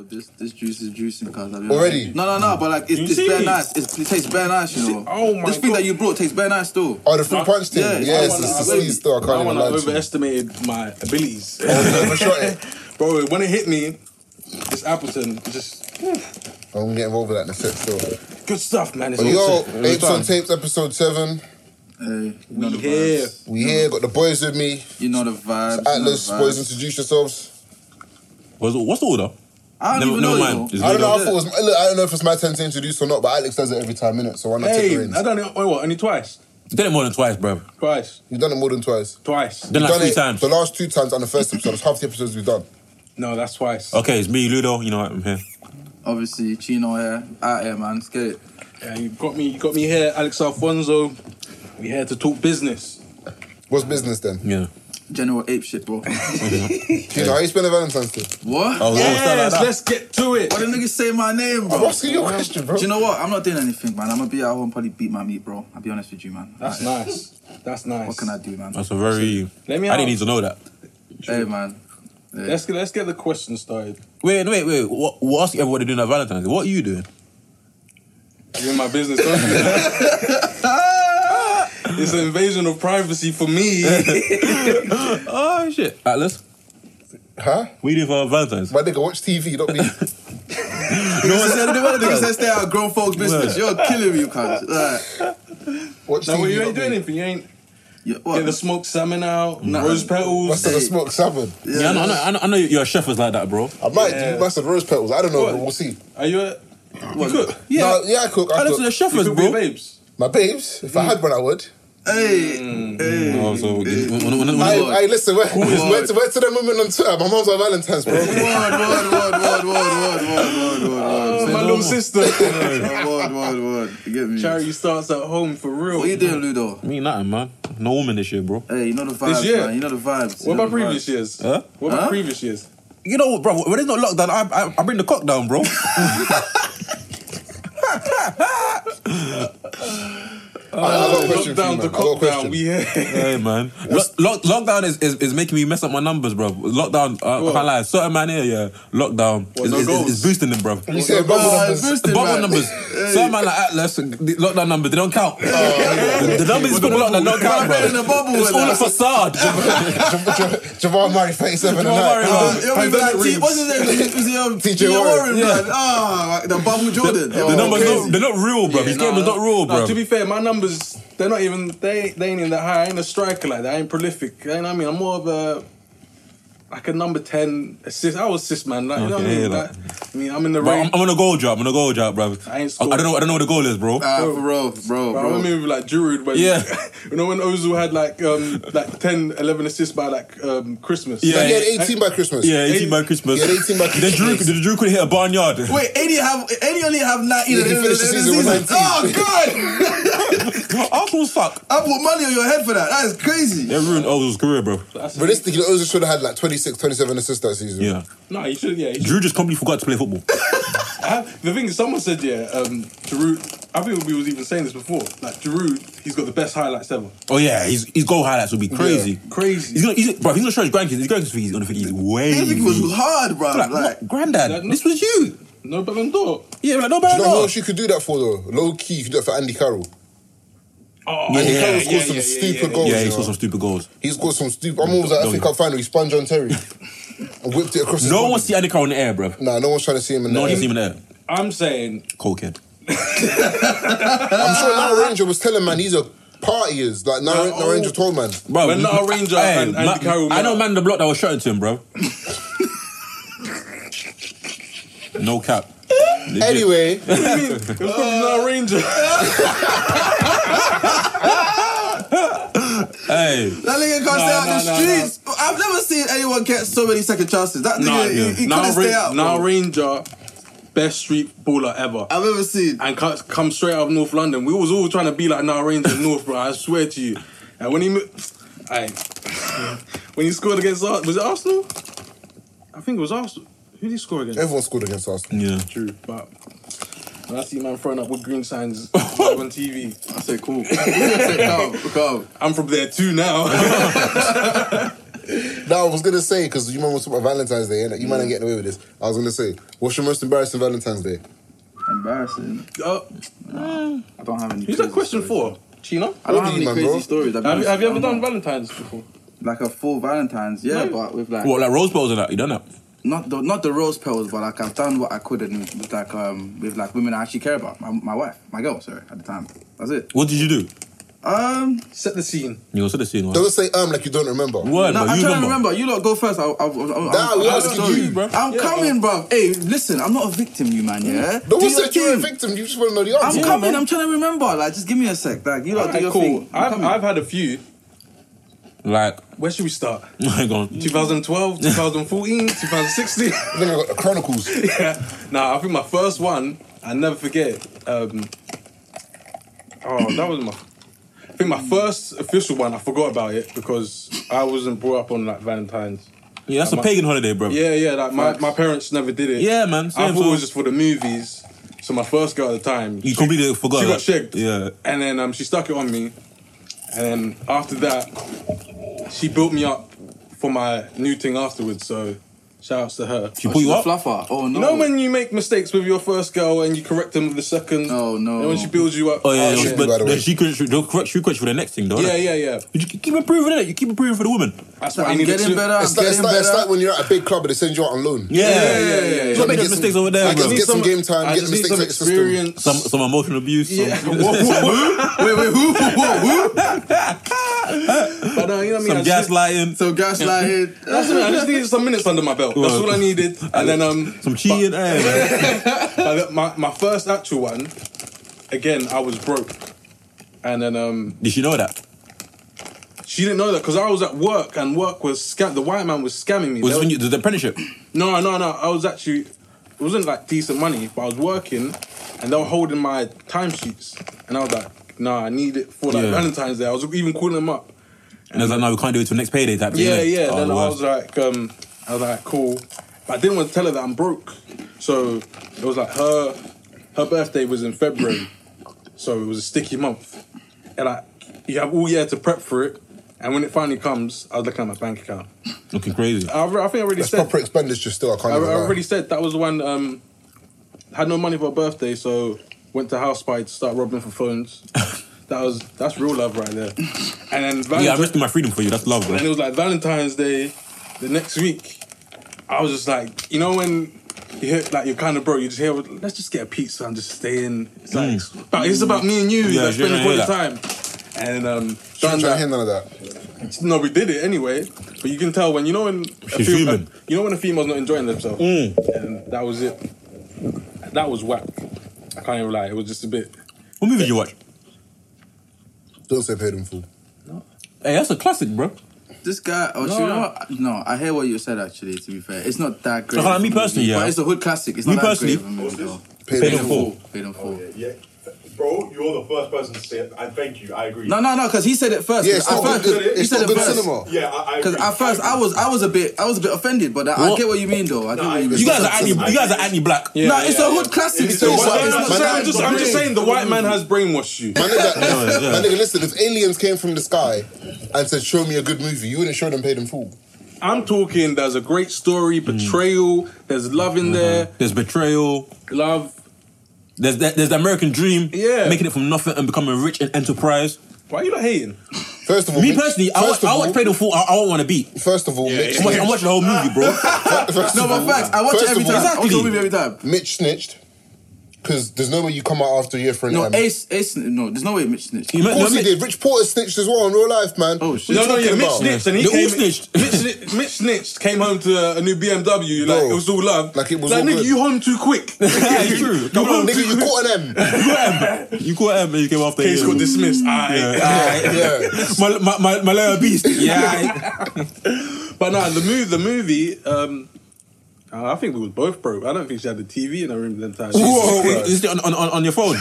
this juice is juicing, cuz. Already? No, but like, it's bare nice. It tastes bare nice, you know. Oh my This thing God. that you brought tastes bare nice still. Oh, the fruit punch thing? Yeah, Yes, it's the squeeze still. I can't even lie to you. overestimated my abilities. Overshot it. Bro, when it hit me, this Appleton just... I'm gonna get involved with that in a sec still. Good stuff, man. It's But yo, awesome. Apes on Tapes, episode 7. Hey, you know the here. vibes. We here, got the boys with me. You know the vibes. Atlas, you know the boys, vibes. introduce yourselves. What's the order? I don't even Never know. mind. You It's know. I don't know, I Ludo. thought it was, look, I don't know if it's my turn to introduce or not, but Alex does it every 10 minutes, so why not take the Hey, reins? I done it, only twice? You did it more than twice, bro. Twice. You've done it more than twice. Twice. Done You've like done 3 it times. the last 2 times on the first episode. That's half the episodes we've done. No, that's twice. Okay, it's me, Ludo. You know what? I'm here. Obviously, Chino here. Out here, man. Let's get it. Yeah, you got me here, Alex Alfonso. We here to talk business. What's business then? Yeah. General ape shit, bro. Tino, how you spend a Valentine's Day? What? Oh, Yes, let's get to it. Why the niggas say my name, bro? I'm asking you a question, bro. Do you know what? I'm not doing anything, man. I'm gonna be at home, probably beat my meat, bro. I'll be honest with you, man. That's nice. That's nice. What can I do, man? That's a very... Let me I didn't out. need to know that. Hey, man. Yeah. Let's get the question started. Wait. What ask everybody doing at Valentine's Day? What are you doing? You're in my business, don't you? It's an invasion of privacy for me. Oh, shit. Atlas, Huh? what you doing for Valentine's? My nigga, watch TV, not me. Niggas say stay out of grown folks' business. You're killing me, you cunts. Watch No, TV, you not ain't doing me. anything. You ain't What? get the smoked salmon out, Nah. rose petals. Master the smoked salmon. Yeah, I know you're a chef was like that, bro. I might Yeah. do master roast petals. I don't know, What? but we'll see. Are you a... You cook? Yeah. No, yeah, I cook. I Atlas is a cook. chef You was, cook with bro. babes? My babes, if I had one, I would. Hey. Oh, so... Listen, where to them women on Twitter? My mom's on Valentine's, bro. Word. My little sister. Word. You get me? Charity starts at home for real. What you doing, Ludo? Me nothing, man. No woman this year, bro. Hey, you know the vibes, This year? man. You know the vibes. What You know about the previous vibes. years? Huh? What about Huh? previous years? You know, bro, when there's no lockdown, I bring the cock down, bro. I got a question for you, Lockdown man. to I got a cock question. down. We here. Hey, man. Lockdown is making me mess up my numbers, bro. Lockdown, I can't lie. Certain man here, yeah, lockdown is boosting them, bro. You said bubble numbers. Bubble numbers. Certain man like Atlas, the lockdown numbers, they don't count. The numbers is good lockdown don't count, bro. in the bubble It's with all a that. facade. Jamal Murray, 37 and Jamal Murray, a bro. You'll be like, what's his name? Was he TJ Warren. man? Ah, the bubble Jordan. The numbers, they're not real, bro. His game is not real, bro. To be fair, my numbers, they're not even, they ain't even that high. I ain't a striker like that. I ain't prolific. You know what I mean? I'm more of a, like a number 10 assist. I was assist man. Like, you know what I Okay, mean? like- Like, I mean, I'm in the Bro, range. I'm on a goal job, bro. I ain't I scored. don't know what the goal is, bro. Bro. I remember like Giroud when, Yeah. you know when Ozil had like 10, 11 assists by like Christmas. Yeah. He had 18 by Christmas. Yeah, 18 by Christmas. He had 18 by Christmas. Then Drew could hit a barnyard. Wait, Eddie only have 19. Yeah, he finished the season with 19. Oh, God. Arsenal suck. I put money on your head for that. That is crazy. They ruined Ozil's career, bro. Realistically, Ozil should have had like 26, 27 assists that season. Yeah. No, he should. Yeah, he should. Drew just completely forgot to play football. The thing is, someone said, Giroud. I think we was even saying this before. Like Giroud, he's got the best highlights ever. Oh yeah, his goal highlights will be crazy. Crazy. He's gonna show his grandkids. His grandkids think he's gonna think he's way. I think it was hard, bro. like, Like, granddad, Like, this was you. No Ballon d'Or. Yeah, like no You bad. know who else you could do that for though? Low key, you could do that for Andy Carroll. Oh, Andy yeah, Carroll scored some stupid goals. Yeah, he you scored know. some stupid goals. He scored some stupid. I'm almost at FA Cup final. He sponged on Terry and whipped it across. his No one body. wants to see Andy Carroll in the air, bro. Nah, no one's trying to see him in No one the wants to see air. him in the air. I'm saying, Cokehead. I'm sure Nara Ranger was telling man he's a partiers. Like Nara Ranger told man. Bro, When Nara Ranger and Andy Carroll I know met- man in the block that was shouting to him, bro. No cap. Legit. Anyway, what do you mean? It was probably not a Ranger. Hey. that nigga can't stay out the streets. I've never seen anyone get so many second chances. That nigga, he couldn't stay out. Now bro. Ranger, best street baller ever. I've ever seen. And come straight out of North London. We was all trying to be like Now Ranger in North, bro. I swear to you. And when when he scored against was it Arsenal? I think it was Arsenal. Who did he score against? everyone scored against Arsenal. Yeah. True, but when I see man throwing up with green signs live on TV, I say cool. I say calm. I'm from there too now. No, I was gonna say because you man was talking about Valentine's Day, innit? You man ain't getting away with this. I was gonna say, what's your most embarrassing Valentine's Day? Embarrassing. I don't have any. Who's that question for? Chino? I don't have any crazy stories. Have you ever done Valentine's before? Like a full Valentine's, yeah, but with like What, like rose petals and that? You done that? not the rose petals, but like I've done what I could with like women I actually care about. My wife, my girl, sorry, at the time. That's it. What did you do? Set the scene. You go set the scene. Don't say like you don't remember. Word, No, bro, I'm you trying to remember. You lot go first. I'm coming, bro. Hey, listen, I'm not a victim, you man. Yeah. No one said you're a victim. You just want to know the answer. I'm coming. I'm trying to remember. Like, just give me a sec. Like, you lot do your thing. I've had a few. Like, where should we start? Hang on. 2012, 2014, 2016. Then I got the Chronicles. Yeah. Nah, I think my first one, I never forget. That was I think my first official one, I forgot about it because I wasn't brought up on like Valentine's. Yeah, that's a pagan holiday, bro. Yeah, like my parents never did it. Yeah, man. I thought it was just for the movies. So my first girl at the time, You completely forgot. she got shagged. Yeah. And then she stuck it on me. And then after that, she built me up for my new thing afterwards. So shout outs to her. She put you up? Fluffer. Oh, no. You know when you make mistakes with your first girl and you correct them with the second? Oh, no. And when she builds you up. Oh, yeah, shit, but by the way. she correct you for the next thing, though. Yeah, innit? yeah. You keep improving it. You keep improving for the woman. That's what I'm I needed getting to. better. It's like when you're at a big club and they send you out on loan. Yeah. Don't make those mistakes over there, Like, bro. get some game time, I get the just need mistakes some out your system. experience. Some emotional abuse. Yeah. Wait, who? But you know what I mean? Some gaslighting. So gaslighted. That's it. I just needed some minutes under my belt. That's all I needed. And then Some cheating. my first actual one, again, I was broke. And then Did she know that? she didn't know that because I was at work and work was the white man was scamming me. Was it when you did the apprenticeship? No. I was actually, it wasn't like decent money, but I was working and they were holding my timesheets. And I was like, nah, I need it for like Valentine's Day. I was even calling them up. And I was like, no, we can't do it till next payday type thing. Yeah. Oh, Then I wow. was like, cool. But I didn't want to tell her that I'm broke. So it was like her birthday was in February. So it was a sticky month. And like, you have all year to prep for it. And when it finally comes, I was looking at my bank account. Looking crazy. I think I already That's said. proper expenditure still. I can't I even lie. already said that was the one. Had no money for a birthday, so went to house party to start robbing for phones. That's real love right there. And then Yeah, I'm risking my freedom for you. That's love, bro. and it was like Valentine's Day, the next week. I was just like, you know when you hear like you're kind of broke, you just hear, let's just get a pizza and just stay in. It's like it's about me and you, Yeah, like spending quality that. time. And Don't done try to that. hear none of that. No, we did it anyway. But you can tell when when She's human. when a female's not enjoying themselves, and that was it. That was whack. I can't even lie. It was just a bit. What movie did you watch? Don't say paid in full. Hey, that's a classic, bro. This guy, you know what? No, I hear what you said actually, to be fair. It's not that great. Me personally, yeah. But it's a hood classic. It's Me not that personally- great of a movie, though. Paid in full. Paid in full. Yeah. Bro, you're the first person to say it. And thank you, I agree. No, because he said it first. Yeah, it's At not first- good. he It's said not it good first. cinema. Yeah, I Because agree. at first I was a bit offended, but I get what you mean though. I get what you mean. You guys are anti-black. No, it's a hood classic. It's still, a- but it's Man, not I'm just saying the white man has brainwashed you. Man, nigga, listen, if aliens came from the sky and said, show me a good movie, you wouldn't show them paid in full. I'm talking. There's a great story, betrayal. There's love in there. There's betrayal. Love. There's the American dream. Yeah. Making it from nothing and becoming rich in enterprise. Why are you not hating? First of all, Me personally, I watch Paid in Full. I don't want to beat. First of all, Mitch I'm watching the whole movie, bro. No, but facts. I watch it every time. I watch the movie every time. Mitch snitched. Because there's no way you come out after a year for an No, M. Ace. No, there's no way Mitch snitched. Of course he did. Rich Porter snitched as well in real life, man. Oh, shit. What are you talking Mitch about? snitched and he They all came. snitched. Mitch snitched. Came home to a new BMW. Like Bro, it was all love. like it was like all nigga, good. you home too quick. It's true. You home Nigga, too you quick. caught an M. You caught him and you came after Case got him. dismissed. Yeah. My little beast. Yeah. But no, the movie. I think we was both broke. I don't think she had the TV in her room the entire time. Whoa, is it on your phone?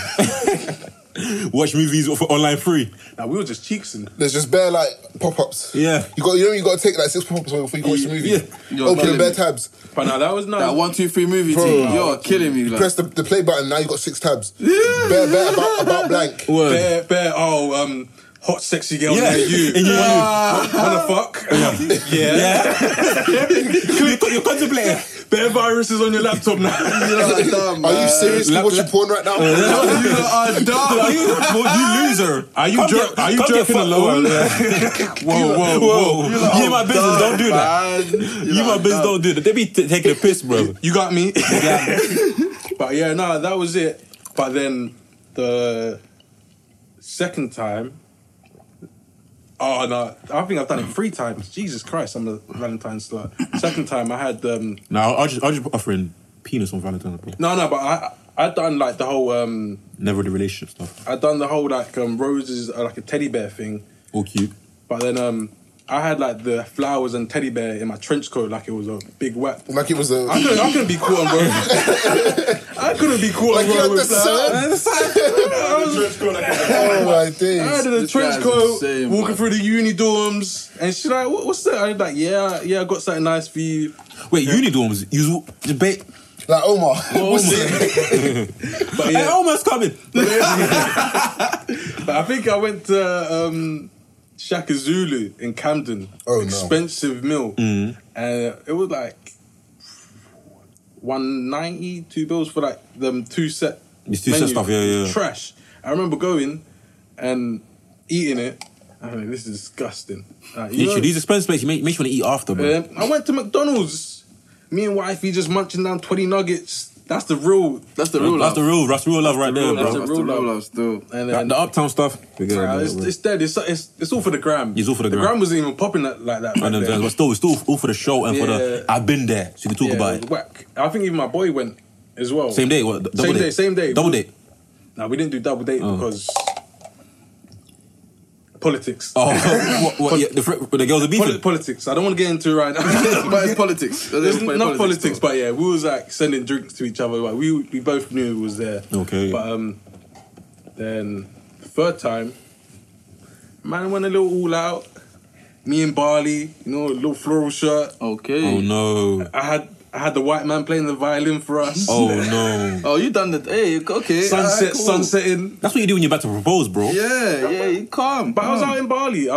Watch movies for online free. Nah, we were just cheeksing. There's just bare like pop-ups. Yeah. You got to take like 6 pop-ups before you can watch the movie. Yeah. Open the killing bare me. tabs. But no, that was nice. That 1, 2, 3 movie Bro. team. You're killing me. Like. Press the play button, now you got 6 tabs. Bare about blank. Word. Bare, hot, sexy girl Yeah. near you. And you- Wanna fuck? Yeah. You're contemplating. Better viruses on your laptop now. Are you seriously watching porn right now? You are dumb. Are you loser? Are you Come get jerking fucked, alone? Whoa. You in my business, don't do that. You in my business, don't do that. They be taking a piss, bro. You got me. But yeah, no, that was it. But then the second time, oh no, I think I've done it 3 times. Jesus Christ, I'm a Valentine's slut. Second time I had No, I'll just offering penis on Valentine's, bro. no, but I done like the whole Never the relationship stuff. I done the whole like roses like a teddy bear thing. All cute. But then I had like the flowers and teddy bear in my trench coat like it was a big whap. Like it was a. I couldn't be caught on road. I couldn't be caught Like on you road had with the flowers. Oh my days. I had in a This trench guy's coat, insane, walking man. through the uni dorms, and she's like, "What's that?" I was like, "Yeah, I got something nice for you." Wait, uni dorms, you debate. Like Omar. What's But Hey, yeah, Omar's coming. but I think I went to Shaka Zulu in Camden. Oh, no. Expensive meal, and it was like $190, $2 for like them 2 set. It's 2 set menus. stuff, yeah. Trash. I remember going and eating it. I mean, this is disgusting. Like, you know- Literally, these expensive places, make you want to eat after, bro. I went to McDonald's. Me and wifey just munching down 20 nuggets. That's the real. That's the real That's love. That's real love right there, That's bro. the That's the real real love. love still. And Like, then, the uptown stuff, forget about it, bro. it's dead. It's all for the gram. It's all for the The gram. gram wasn't even popping like that. back And then, then. but still, it's still all for the show and for Yeah. the I've been there, so you can talk Yeah, about it it. was whack. I think even my boy went as well. Same day, what? Double Same date? day, same day. Double date. No, we didn't do double date because politics. Oh, what? Yeah, the girls are beefing. Politics. I don't want to get into it right now. But it's politics. There's It's not politics, though. but yeah, we was like sending drinks to each other. Like we both knew it was there. Okay. But then the third time, man went a little all out. Me and Barley, you know, a little floral shirt. Okay. Oh no. I had the white man playing the violin for us. Oh no. Oh, you done that? Hey, okay. Sunset, alright, cool. sunsetting. That's what you do when you're about to propose, bro. Yeah, you calm. But I was out in Bali.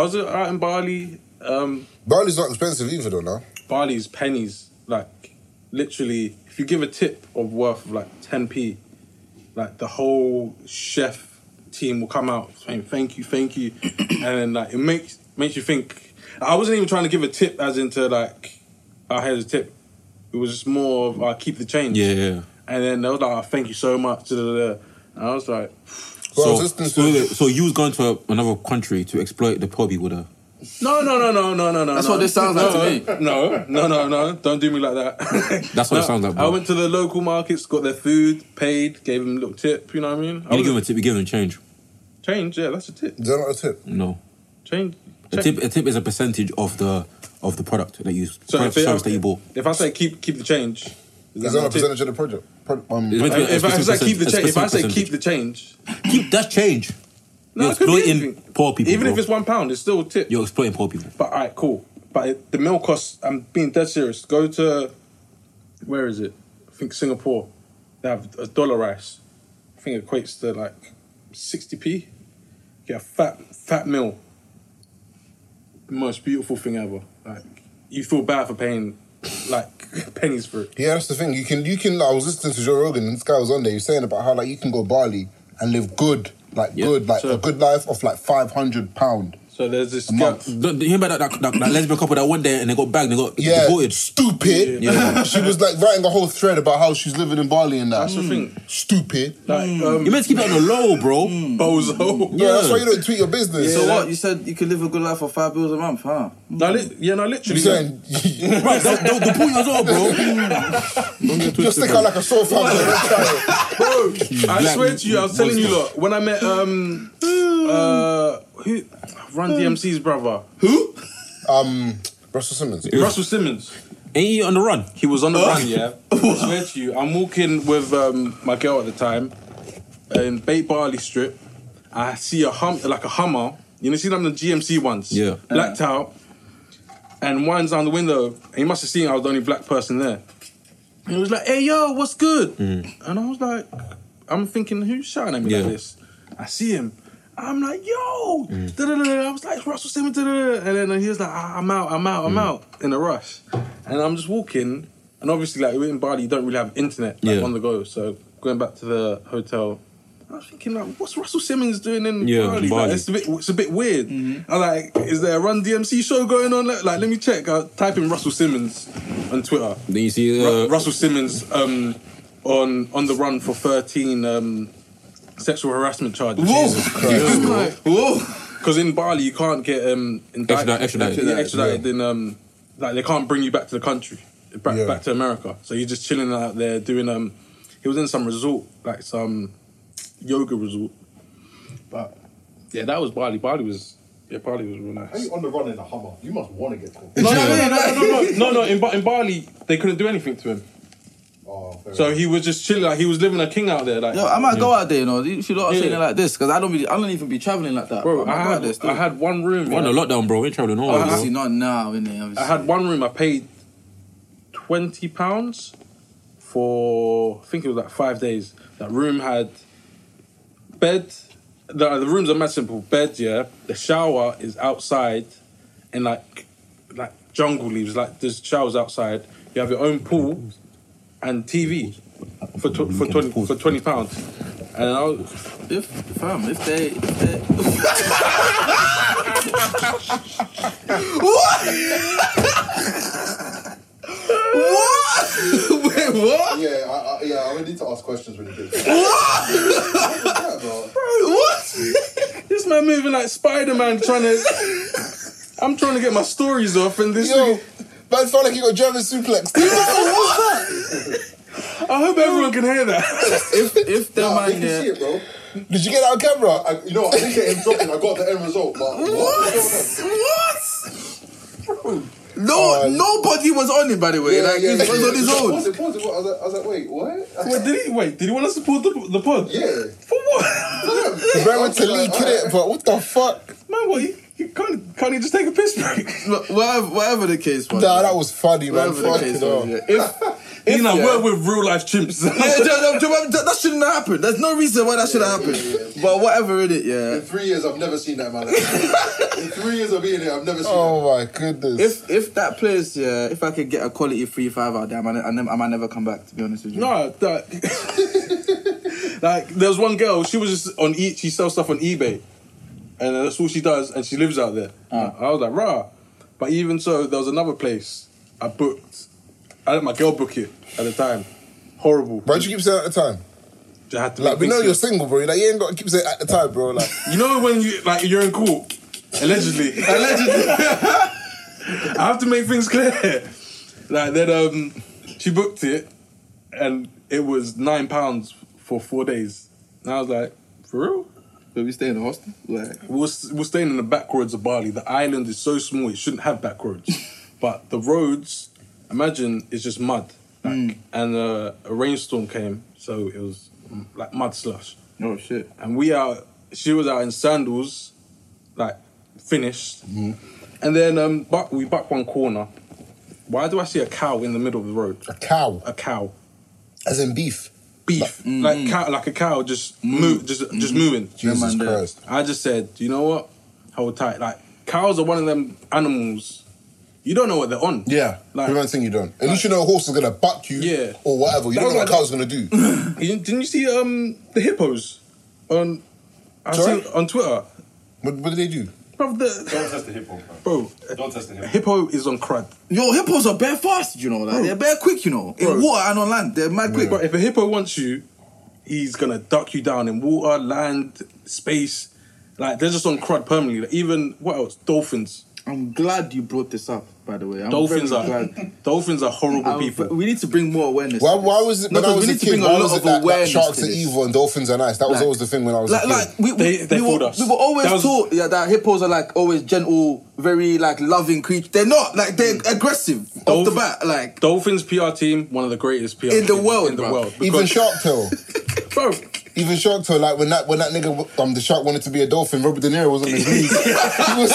Barley's not expensive either, though, now. Bali's pennies. Like, literally, if you give a tip of worth of like 10p, like the whole chef team will come out saying thank you, and then like it makes you think. I wasn't even trying to give a tip as into like, here's a tip. It was just more of keep the change. Yeah. And then they was like, thank you so much. And I was like, Well, I was listening to So you was going to another country to exploit the poor people there. no. That's what this sounds like to me. No. Don't do me like that. That's what it sounds like, bro. I went to the local markets, got their food, paid, gave them a little tip. You know what I mean? You didn't give them a tip, you give them change. Change, yeah, that's a tip. Is that not a tip? No. Change. A tip is a percentage of the product that you So service that you bought. If I say keep the change, Is that not a percentage of the project? It's meant to be a If I say specific keep the change, if I say percentage. keep the change, Keep that change. no, You're it could be exploiting anything. poor people, Even bro. if it's £1, it's still a tip. You're exploiting poor people. But alright, cool. But the meal costs. I'm being dead serious. Go to where is it? I think Singapore. They have $1 rice. I think it equates to like 60p. Get a fat meal. The most beautiful thing ever. Like you feel bad for paying like pennies for it. Yeah, that's the thing. You can. I was listening to Joe Rogan, and this guy was on there. He was saying about how like you can go Bali and live good, like So- a good life of like £500. So there's this A girl. month. You hear about that lesbian couple that went there and they got bagged and they got Yeah, deported? stupid. Yeah. She was like writing a whole thread about how she's living in Bali and that. That's the thing. Stupid. Like You meant to keep it on the low, bro. bozo. Yeah, that's why you don't tweet your business. So Yeah. what? You said you could live a good life for $5 a month, huh? No, literally. I'm saying, Right, the point as well, bro. just stick out like a sore thumb. I swear to you, I was telling you, look, when I met who Run DMC's brother, Russell Simmons. Russell Simmons. Ain't you on the run? He was on the run, yeah. I swear to you, I'm walking with my girl at the time in Bait Barley Strip. I see a Hummer. You know, see them the GMC ones, Yeah. blacked out, and winds down the window. And he must have seen I was the only black person there. And he was like, "Hey, yo, what's good?" And I was like, I'm thinking, who's shouting at me Yeah. like this? I see him. I'm like, yo, da-da-da-da. I was like, Russell Simmons, da-da-da. And then he was like, I'm out in a rush. And I'm just walking, and obviously, like, in Bali, you don't really have internet on the go. So going back to the hotel, I was thinking, like, what's Russell Simmons doing in Bali? Like, it's a bit weird. I was like, is there a Run DMC show going on? Like, let me check. I type in Russell Simmons on Twitter. Then you see Russell Simmons on the run for 13 sexual harassment charges. Whoa. Because in Bali you can't get extradited. Then like they can't bring you back to the country, back to America. So you're just chilling out there doing. He was in some resort, like some yoga resort. But yeah, that was Bali. Bali was real nice. How you on the run in a Hummer? You must want to get caught. No. In Bali they couldn't do anything to him. Oh, so he was just chilling, like he was living a king out there. Like, yo, I might go out there, you know. If you lot are saying it like this, because I don't even be traveling like that. Bro, I had one room. We're on a lockdown, bro. We ain't traveling all. Obviously not now, innit? I had one room. I paid £20 for, I think it was like 5 days. That room had bed. The rooms are mad simple. Bed, yeah. The shower is outside, in like jungle leaves. Like there's showers outside. You have your own pool. And TV for £20, and I was, if they what? Wait, what? Yeah, I need to ask questions when you get there. What? This man moving like Spider-Man I'm trying to get my stories off, and this Yo, man felt like he got German suplex. I hope everyone can hear that. If the man, they can see it, bro. Did you get that on camera? I didn't get him dropping. I got the end result, but what? No, nobody was on it, by the way. He was on his own. Pause it. I was like, wait, what? Did he want us to pause the pod? Yeah. For what? The man went to leak it, but what the fuck? Man, what? Can't he just take a piss break? Whatever the case was. Nah, that was funny, man. Whatever the case was, yeah. We're with real life chimps. That shouldn't have happened. There's no reason why that should have happened. But whatever in it, yeah. In 3 years, I've never seen that, man. In 3 years of being here, I've never seen that. Oh my goodness. If that place, if I could get a quality 3-5 out there, I might never come back, to be honest with you. No, like there was one girl. She was just on she sells stuff on eBay, and that's all she does, and she lives out there. I was like, rah. But even so, there was another place I booked. I let my girl book it at the time. Horrible. Why'd you keep saying at the time? I had to Like, we know you're single, bro. Like, you ain't got to keep saying at the time, bro. Like, you know when you're in court, allegedly. I have to make things clear. Like then, she booked it, and it was £9 for 4 days. And I was like, for real? But we stay in the hostel? Like, We're staying in the back roads of Bali. The island is so small, it shouldn't have back roads. But the roads, imagine, it's just mud. And a rainstorm came, so it was like mud slush. oh shit. And she was out in sandals, like, finished. And then we buck one corner. Why do I see a cow in the middle of the road? a cow. A cow. As in beef. Beef. Like a cow just moving. Jesus man, Christ. I just said, you know what? Hold tight. Like, cows are one of them animals, you don't know what they're on. Yeah. Like, Everyone thing you don't. At least you know a horse is going to buck you. Yeah. Or whatever. You That don't know was what a like- cow's going to do. Didn't you see the hippos on Sorry? on Twitter? What did they do? Bro, Don't test the hippo, bro, Don't test the a hippo. hippo is on crud. Yo, hippos are bare fast, you know. Like, they're bare quick, you know. Bro. In water and on land, they're mad quick. But if a hippo wants you, he's gonna duck you down in water, land, space. Like, they're just on crud permanently. Like, even, what else? Dolphins. I'm glad you brought this up, by the way. I'm Dolphins very are glad. horrible people. We need to bring more awareness. Why to this. was it, No, when I 'cause was we a need to kid, bring a why lot was of it that awareness sharks to are this. evil and dolphins are nice? That was Like- always the thing when I was a kid. They fooled us. We were always That was- taught that hippos are like always gentle, very like loving creatures. They're not like they're aggressive off the bat. Like Dolphins PR team, one of the greatest PR In the teams world, in the bro. world. Even Because- Shark Tale. bro, Even Shark Tale, like when that nigga, the shark wanted to be a dolphin, Robert De Niro was on his knees. He was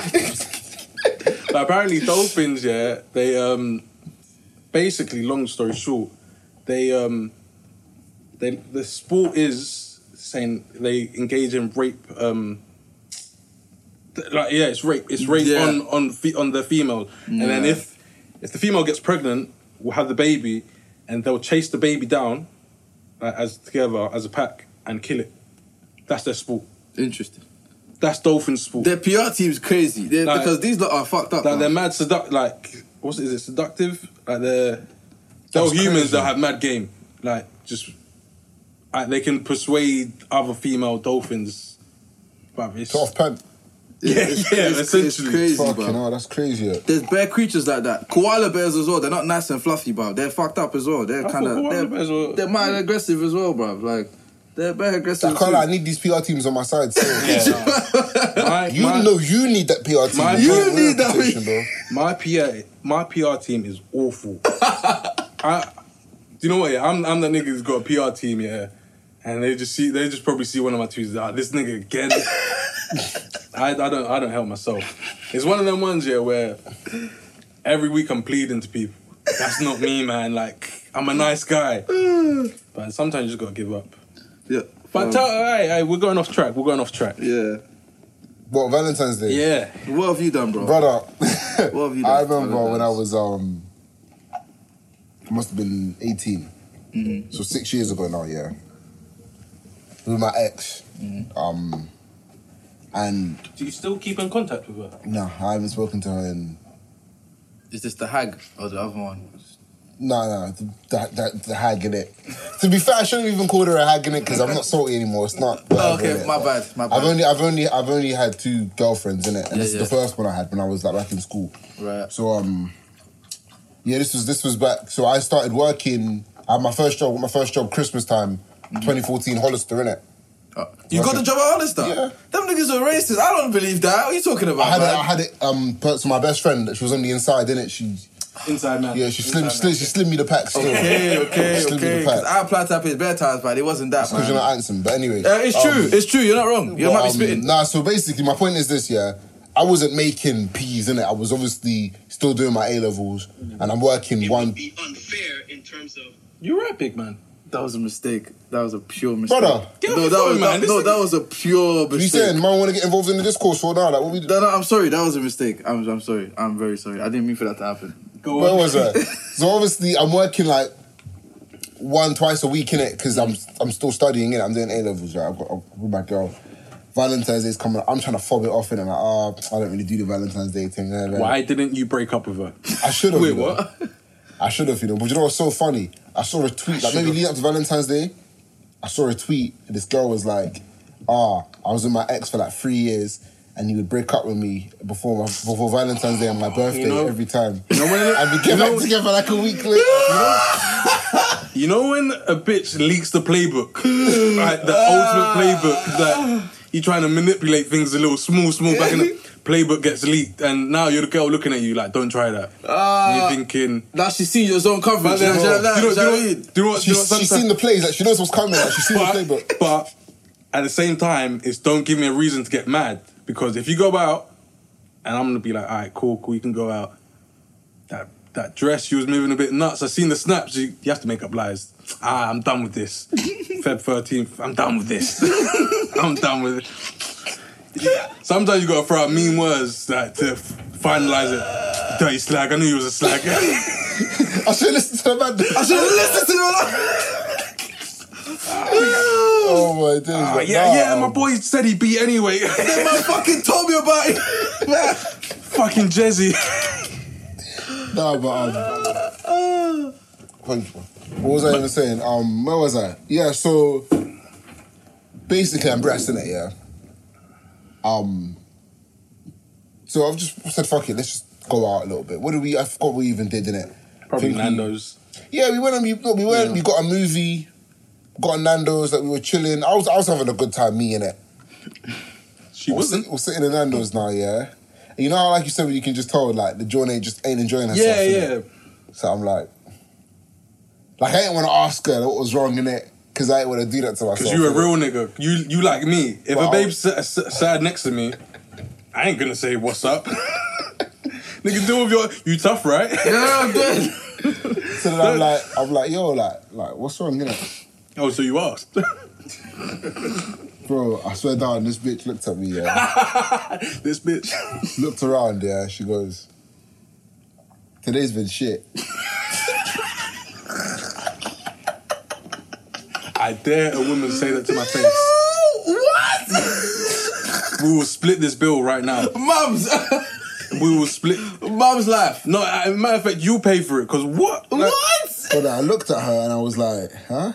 but apparently dolphins, yeah, they basically, long story short, the sport is saying they engage in rape. It's rape. It's rape on the female, and then if the female gets pregnant, will have the baby, and they'll chase the baby down as together as a pack and kill it. That's their sport. Interesting. That's dolphin sport. Their PR team's crazy because these lot are fucked up. They're mad is it seductive? Like they're humans that have mad game. Like just they can persuade other female dolphins. But it's Soft pant. essentially. It's crazy, Fucking bro. hell, that's crazy. Yeah. There's bear creatures like that. Koala bears as well. They're not nice and fluffy, bro. They're fucked up as well. They're kind of they're mad aggressive as well, bro. Like they're very aggressive. I can't lie, I need these PR teams on my side. So. You need that PR team. You need that, bro. My PR team is awful. Do you know what? Yeah, I'm the nigga who's got a PR team, yeah, and they just probably see one of my tweets. This nigga again. I don't help myself. It's one of them ones, yeah, where every week I'm pleading to people. That's not me, man. Like I'm a nice guy, but sometimes you just gotta give up. Yeah. But we're going off track. Yeah. What, Valentine's Day? Yeah. What have you done, bro? Brother, What have you done? I remember when I was, I must have been 18. Mm-hmm. So 6 years ago now, yeah. With my ex. Mm-hmm. And... Do you still keep in contact with her? No, I haven't spoken to her in... Is this the hag or the other one? No, the hag in it. To be fair, I shouldn't have even called her a hag in it because I'm not salty anymore. It's not. Oh, okay, my bad. I've only had 2 girlfriends in it, and this is the first one I had when I was like back in school. Right. So this was back. So I started working. I had my first job Christmas time, 2014 Hollister, innit? You got the job at Hollister? Yeah. Them niggas are racist. I don't believe that. What are you talking about? I had it. So my best friend, she was on the inside, innit? She. Inside man. Yeah, she slimmed me the pack still. Okay. Because I applied to his bare times, but it wasn't that, Because man. you're not answering. But anyway. It's true. You're not wrong. You might be spitting. Nah, so basically, my point is this, yeah. I wasn't making peas, innit? I was obviously still doing my A-levels, and I'm working It one... would be unfair in terms of... You're right, big man. That was a mistake. That was a pure mistake. Brother. That was a pure mistake. You saying, man, want to get involved in the discourse for now? Like, what we do? No, I'm sorry. That was a mistake. I'm sorry. I'm very sorry. I didn't mean for that to happen. Where was I? So obviously, I'm working like twice a week, innit? Because I'm still studying, innit? I'm doing A-levels, right? I'm with my girl. Valentine's Day's coming up. I'm trying to fob it off, innit? Like, I don't really do the Valentine's Day thing. Why didn't you break up with her? I should have. Wait, what? I should have, But you know what's so funny? I saw a tweet, like maybe leading up to Valentine's Day, I saw a tweet, and this girl was like, I was with my ex for like 3 years, and he would break up with me before Valentine's Day and my birthday every time. You know when and we get back together like a week later. You know when a bitch leaks the playbook? Like the ultimate playbook that you trying to manipulate things a little small back in the playbook gets leaked, and now you're the girl looking at you like, don't try that. And you're thinking... Now she's seen your zone coverage. Do you know what? She's seen the plays, like she knows what's coming, like she's seen the playbook. But at the same time, it's don't give me a reason to get mad, because if you go out, and I'm gonna be like, all right, cool, you can go out. That dress, she was moving a bit nuts. I seen the snaps. You have to make up lies. I'm done with this. Feb 13th, I'm done with this. I'm done with it. Sometimes you gotta throw out mean words like, to finalize it. Dirty slag. I knew you was a slag. I should listen to the man. Oh my days. My boy said he beat anyway. They man fucking told me about it. Fucking Jezzy. Nah, but what was I even saying? Where was I? Yeah, so basically I'm breasting it, yeah. So I've just said fuck it, let's just go out a little bit. I forgot what we even did, innit? Probably Nando's. We went and we got a movie, got a Nando's, like we were chilling. I was having a good time, me innit. She wasn't. We're sitting in Nando's now, yeah. And you know how, like you said, when you can just tell, like, the Joan ain't enjoying herself. Yeah. So I'm like I ain't want to ask her what was wrong in it, because I ain't want to do that to myself. Because you a real nigga. You like me. If a babe sat next to me, I ain't gonna say what's up. Nigga, deal with you tough, right? Yeah, I'm good. So then I'm like, yo, like, what's wrong, innit? Oh, so you asked? Bro, I swear down, this bitch looked at me, yeah. This bitch. Looked around, yeah. She goes, today's been shit. I dare a woman say that to my face. What? We will split this bill right now. Mums. We will split. Mum's life. No, as a matter of fact, you pay for it, because what? Like, What? But I looked at her and I was like, huh?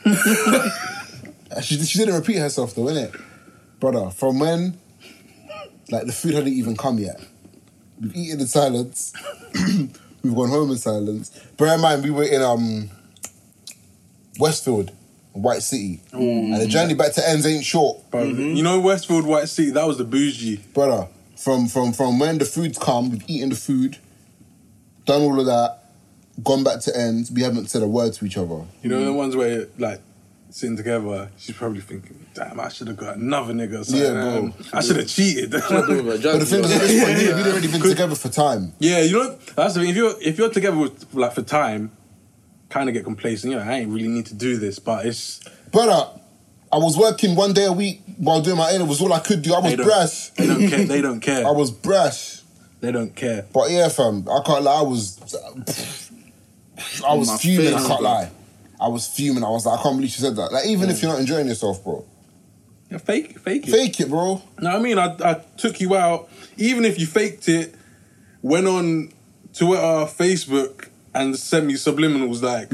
she didn't repeat herself though, innit? Brother, from when, like, the food hadn't even come yet. We've eaten in silence. We've gone home in silence. Bear in mind, we were in Westfield, White City. And the journey back to ends ain't short. You know Westfield, White City, that was the bougie. Brother, from when the food's come, we've eaten the food, done all of that, gone back to ends, we haven't said a word to each other. You know the ones where, like, sitting together, she's probably thinking, damn, I should have got another nigga. So, Yeah, bro. I should have cheated. But the thing is, at this point, we'd already been together for time. Yeah, you know, that's the thing. If you're together with, like, for time, kind of get complacent. You know, I ain't really need to do this, but it's... Brother, I was working 1 day a week while doing my A. It was all I could do. I was brash. They don't care. They don't care. I was brash. They don't care. But yeah, fam, I can't lie. I was fuming. I can't lie. I was fuming. I was like, I can't believe she said that. Like, even if you're not enjoying yourself, bro. Yeah, fake it. Fake it, bro. No, I mean, I took you out. Even if you faked it, went on Twitter, Facebook, and sent me subliminals like,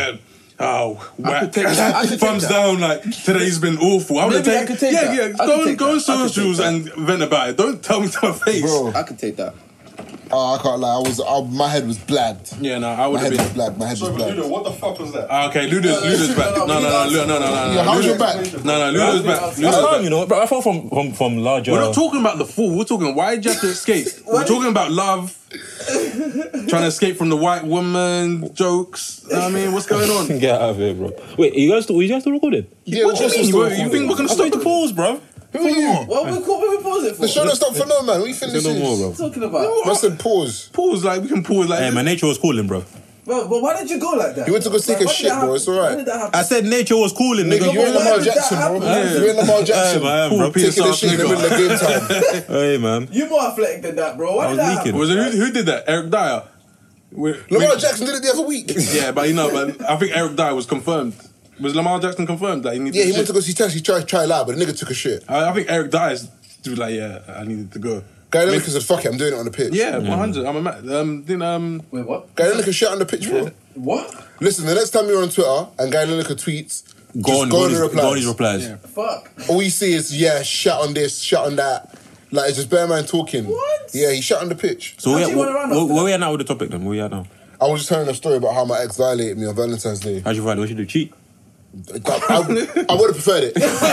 whack. Thumbs down, like, today's been awful. I Maybe I could take that. Go on socials and vent about it. Don't tell me to my face. Bro. I could take that. I can't lie. My head was blagged. Yeah, no, I would My have head was been. blagged. My head was Sorry, blagged. Ludo, what the fuck was that? Okay, Ludo's back. No. Yeah, how's your back? No, Ludo's back. That's Ludo's calm, back. you know. But I thought from larger. We're not talking about the fool. We're talking why did you have to escape? We're talking about love, trying to escape from the white woman jokes. You know what I mean, what's going on? Get out of here, bro. Wait, you guys still recording? Yeah, What do you mean? You think we're gonna I stop stop the pause, bro. Who are you? What we pause it for? The show don't stop for no man. What you think Say this no is? more, bro. What are you talking about? I said pause. Pause, like we can pause, like Hey, my nature was calling, bro. Bro, but why did you go like that? You went to go take a Why did shit, that bro. It's alright. Why did that happen? I said nature was calling, Nigga, nigga. you're in Why Lamar did that Jackson, bro. happen? You're in Lamar Jackson. Hey, man, bro. Taking this shit in the middle of game time. Hey, man. You more athletic than that, bro. Why I did was that leaking. happen? Was it who did that? Eric Dyer. Lamar Jackson did it the other week. Yeah, but I think Eric Dyer was confirmed. Was Lamar Jackson confirmed that he needed? Yeah, he to went to go see Tess. He tried it out, but the nigga took a shit. I think Eric Dyer's was like, yeah, I needed to go. Gary Lineker said, fuck it, I'm doing it on the pitch. Yeah, 100. I'm a man. Wait, what? Gary Lineker shit on the pitch, bro. What? Listen, the next time you're on Twitter and Gary Lineker tweets, Go on his replies. replies. Yeah. Fuck. All you see is, yeah, shut on this, shut on that. Like, it's just bare man talking. What? Yeah, he shut on the pitch. So How do you wanna run after where we at now with the topic then? Where we at now? I was just telling a story about how my ex violated me on Valentine's Day. How'd you find it? What should do? Cheat? I would have preferred it.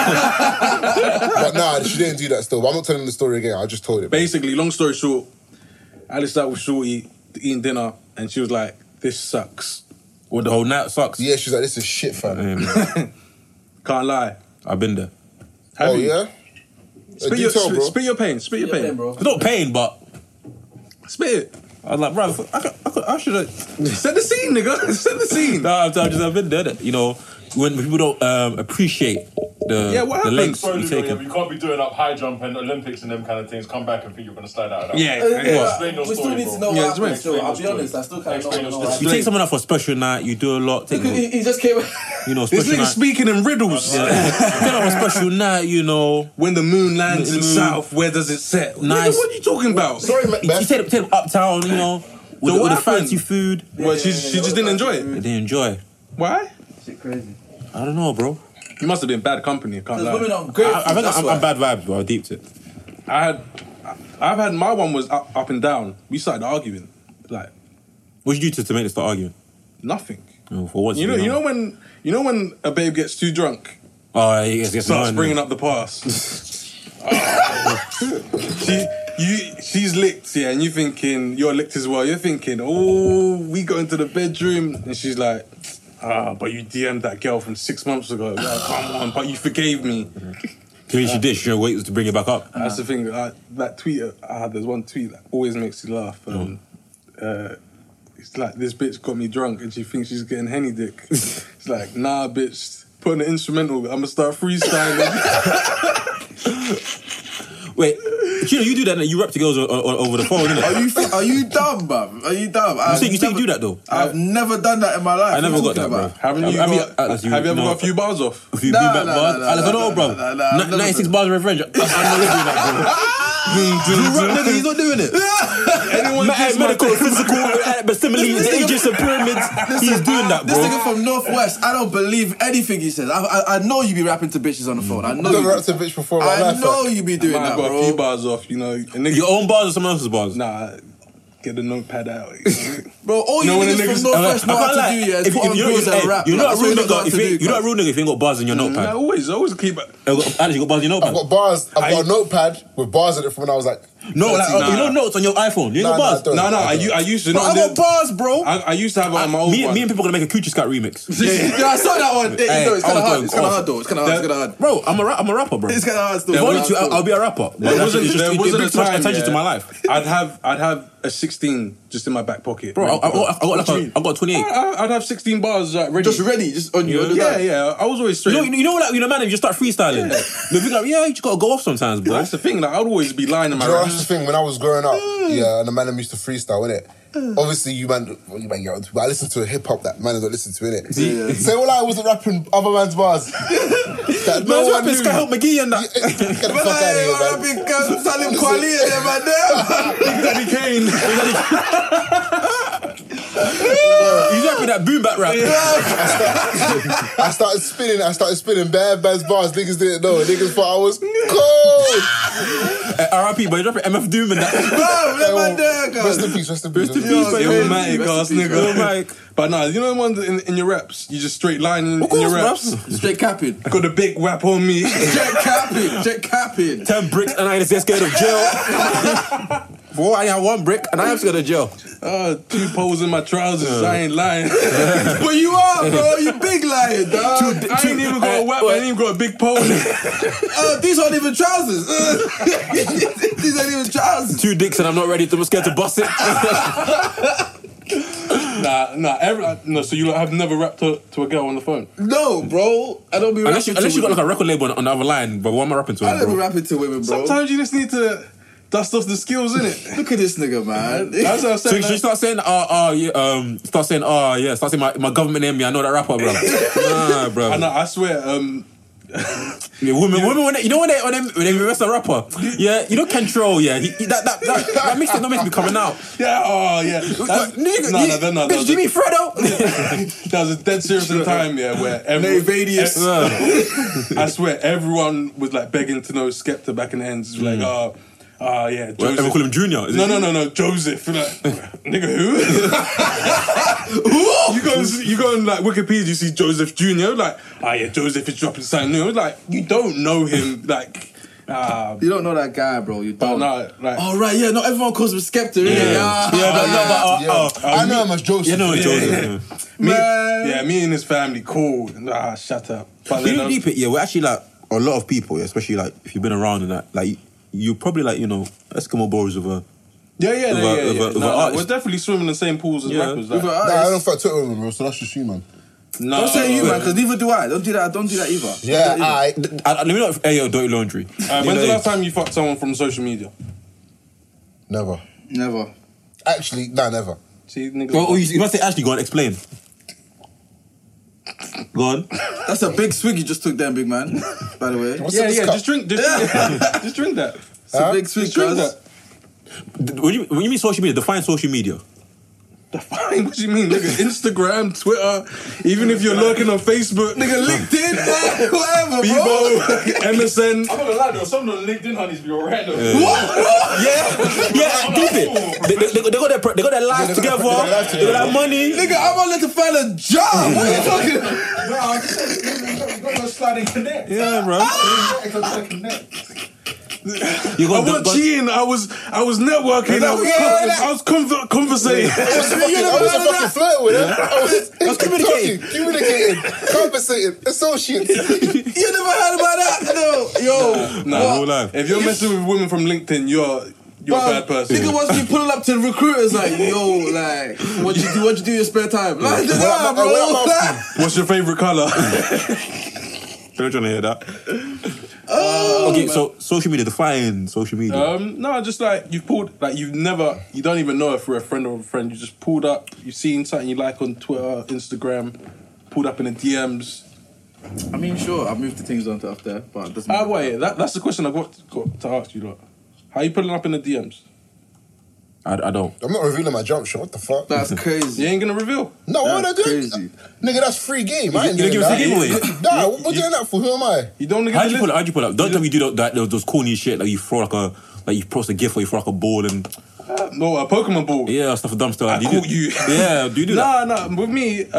But nah, she didn't do that still. But I'm not telling the story again. I just told it. Basically, long story short, Alice out with Shorty eating dinner, and she was like, "This sucks." Well, the whole night sucks. Yeah, she's like, this is shit, fam. Can't lie. I've been there. Have Oh, you? yeah? Spit your pain. Spit your pain. bro. It's not pain, but Spit it. I was like, bro, I should have. Set the scene, nigga. Set the scene. No, I've been there. You know, when people don't appreciate what the happened? lengths Sorry, you Ludo, take. you can't be doing up high jump and Olympics and them kind of things. Come back and think you're going to slide out of that. Yeah. Explain your We still story, need bro. to know Yeah, what explain. happened still. I'll be honest, I still kind of Explain don't your know what You happened. take someone out for a special night. You do a lot. Take He just came... you know, This special nigga night. speaking in riddles. Take out a special night. You know, When the moon lands in Mm. south, where does it set? Nice. Nigga, what are you talking about? Sorry, you Macbeth. take them uptown. You know, with So the what happened? fancy food. Well, she just didn't enjoy it. They didn't enjoy. Why? Shit crazy. I don't know, bro. You must have been bad company. I can't Because women lie. are great. I think I'm bad vibes, bro. I deeped it. I've had my one was up and down. We started arguing, like What did you do to make this start arguing? nothing. For once, You know when a babe gets too drunk, Oh, yes, starts bringing up the past. She's licked, yeah, and you thinking you're licked as well. You're thinking, oh, we got into the bedroom, and she's like, but you DM'd that girl from 6 months ago. Like, come on, but you forgave me. She did. She wait to bring it back up. That's the thing. That tweet, there's one tweet that always makes you laugh. It's like, this bitch got me drunk and she thinks she's getting henny dick. It's like, nah, bitch, put on the instrumental. I'm gonna start freestyling. Wait, you do that and you rap to girls over the phone, innit? Are you dumb, bruv? Are you dumb? You think you do that though? I've never done that in my life. I never got that, bro. Have you ever got a few bars off? A few bars? I don't know, bro. 96 bars of revenge. I'm not doing that, bro. Nigga, he's not doing it. Anyone medical, physical, but similarly, the ages of pyramids, he's doing that, bro. This nigga from Northwest, I don't believe anything he says. I know you be rapping to bitches on the phone. I know I've never rapped to a bitch before. I know you be doing that, got bro. a few bars off, you know. Your own bars or someone else's bars? Nah, get the notepad out. Bro, all you niggas from Northwest know how to do, yeah, is put on girls and rap. You're not a real nigga if you ain't got bars in your notepad. I always keep it. Alex, you got bars in your notepad? I've got bars. I've got a notepad with bars in it from when I was like... No, like, you know notes on your iPhone? You ain't got bars? No, I used to. Bro, I got bars, bro. I used to have it on my old one. Me and people gonna make a Coochie Scat remix. Yeah, I saw that one. It's kind of hard. It's kind of hard, though. It's kind of hard. Bro, I'm a rapper, bro. It's kind of hard still. I'll be a rapper. There wasn't too much attention to my life. I'd have a 16 just in my back pocket. Bro, I got 28. I'd have 16 bars ready. Just ready, just on you. Yeah. I was always straight. You know, man, if you start freestyling, you'll be like, you just gotta go off sometimes, bro. That's the thing. Like, I'd always be lying in my raps. That's the thing. When I was growing up, and the man used to freestyle, innit? Obviously, you man get onto, but I listened to a hip hop that man don't listen to, innit? Yeah. So all I wasn't rapping other man's bars. That no one knew. Sky McGee and that. Get the fuck out of here, man. Salim Kweli and them, man. Daddy Kane. He's rapping that boom back rap. I started spinning bad man's bars. Niggas didn't know. Niggas thought I was cold. R.I.P. but he's rapping MF Doom and that. Rest in peace. Illmatic ass nigga. But nah, you know the ones in your raps, you just straight lining in your raps. Straight capping. Got a big rap on me. Straight capping. 10 bricks and I ain't scared of jail. Boy, I have 1 brick and I am scared of jail. 2 poles in my trousers, I ain't lying. But you are, bro. You big lying, dog. I ain't even got a whap, I ain't even got a big pole. These aren't even trousers. These ain't even trousers. 2 dicks and I'm not ready to, I'm scared to bust it. Nah. So you have never rapped to a girl on the phone? No, bro. I don't be rapping unless you got like a record label on the other line, but what am I rapping to? I don't be rapping to women, bro. Sometimes you just need to dust off the skills, innit? Look at this nigga, man. That's what I'm saying. So you start saying, start saying my government name me. I know that rapper, bro. Nah, bro. I swear, women when they arrest a rapper, yeah, you know Control, yeah, that mixtape don't make me coming out. Yeah, No. Bitch, do you mean Fredo? That was a dead serious time, yeah, where I swear everyone was like begging to know Skepta back in the ends. Like, yeah, Joseph. Well, call him Junior. No, Joseph. Like, nigga, who? You go on like Wikipedia, you see Joseph Jr. Like, yeah, Joseph is dropping something new. Like, you don't know him. Like, you don't know that guy, bro. You don't. Oh right, yeah. Not everyone calls him Skepta. I know him as Joseph. You know Joseph. Me and his family cool. Shut up. But you deep it, yeah. We're actually like a lot of people, yeah, especially like if you've been around and that, like. You're probably like, Eskimo boys with a... We're definitely swimming in the same pools as rappers. Like. I don't fuck Twitter with them, bro, so that's just you, man. No, don't say you, man, because neither do I. Don't do that either. Yeah, let me know. Hey, yo, dirty laundry. When's the last time you fucked someone from social media? Never. Actually, never. See, niggas... Well, you must say, actually, go on, explain. Go on. That's a big swig you just took there, big man. By the way. Just drink that. It's a big swig, cuz. When you mean social media, define social media. Define? What do you mean, nigga? Instagram, Twitter, even if you're lurking on Facebook, nigga, LinkedIn, whatever, Bebo, MSN. I'm not gonna lie though, some of the LinkedIn honeys be alright though. What? Yeah, deep it. They got their lives together. They got that money. Nigga, I'm gonna let to find a job. What are you talking about? Got no sliding connect. Yeah, bro. I wasn't cheating. I was networking. I was conversating. I wasn't fucking flirting with her. I was communicating, conversating, associates. You never heard about that? No. Nah. If you're messing with women from LinkedIn, you're a bad person. Nigga wants me pulling up to the recruiters like, what you do in your spare time? Like, bro. What's your favourite colour? Don't trying to hear that. Okay, so social media, define social media. No, just like you don't even know if we're a friend or a friend. You just pulled up, you've seen something you like on Twitter, Instagram, pulled up in the DMs. I mean, sure, I've moved the things onto up there, but it doesn't matter. Wait, that's the question I got to ask you, lot. How you pulling up in the DMs? I don't. I'm not revealing my jump shot. What the fuck? That's crazy. You ain't gonna reveal? No, what would I do? Crazy. Nigga, that's free game. I ain't You don't doing give a that. free game away? Nah, what you doing that for? Who am I? You don't How'd you pull up? Don't tell me you do those corny shit like you throw like you post a gif or you throw like a ball and no, a Pokemon ball. yeah, stuff dumb stuff. I caught you. Yeah, do you do that? Nah, with me, you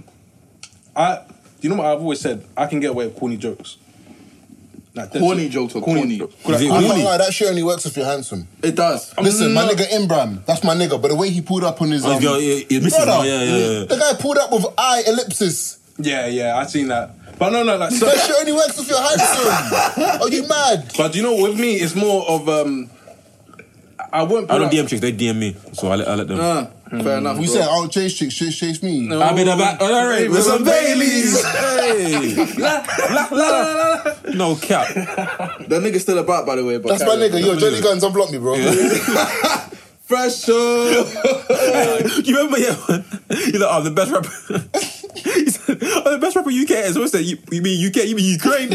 know what I've always said? I can get away with corny jokes. Like, Corny jokes or corny? Is it I can't corny? lie, that shit only works if you're handsome. It does. Listen, my nigga Imbram, that's my nigga, but the way he pulled up on his... He's missing. brother, Yeah. the guy pulled up with eye ellipsis. Yeah, I seen that. But no, like so, That shit only works if you're handsome. Are you mad? but you know, with me, it's more of I won't. I don't DM chicks, they DM me, so I let them. Fair enough. You bro. said, I'll chase chicks, chase me. No. I'll be the back with some Baileys. Hey, no cap. That nigga's still about, by the way. But That's my nigga. Yo, Johnny Guns, unblock me, bro. Fresh show. You remember? Yeah, he's like, I'm the best rapper. He said, I'm the best rapper UK. So I said, you mean UK? You mean Ukraine?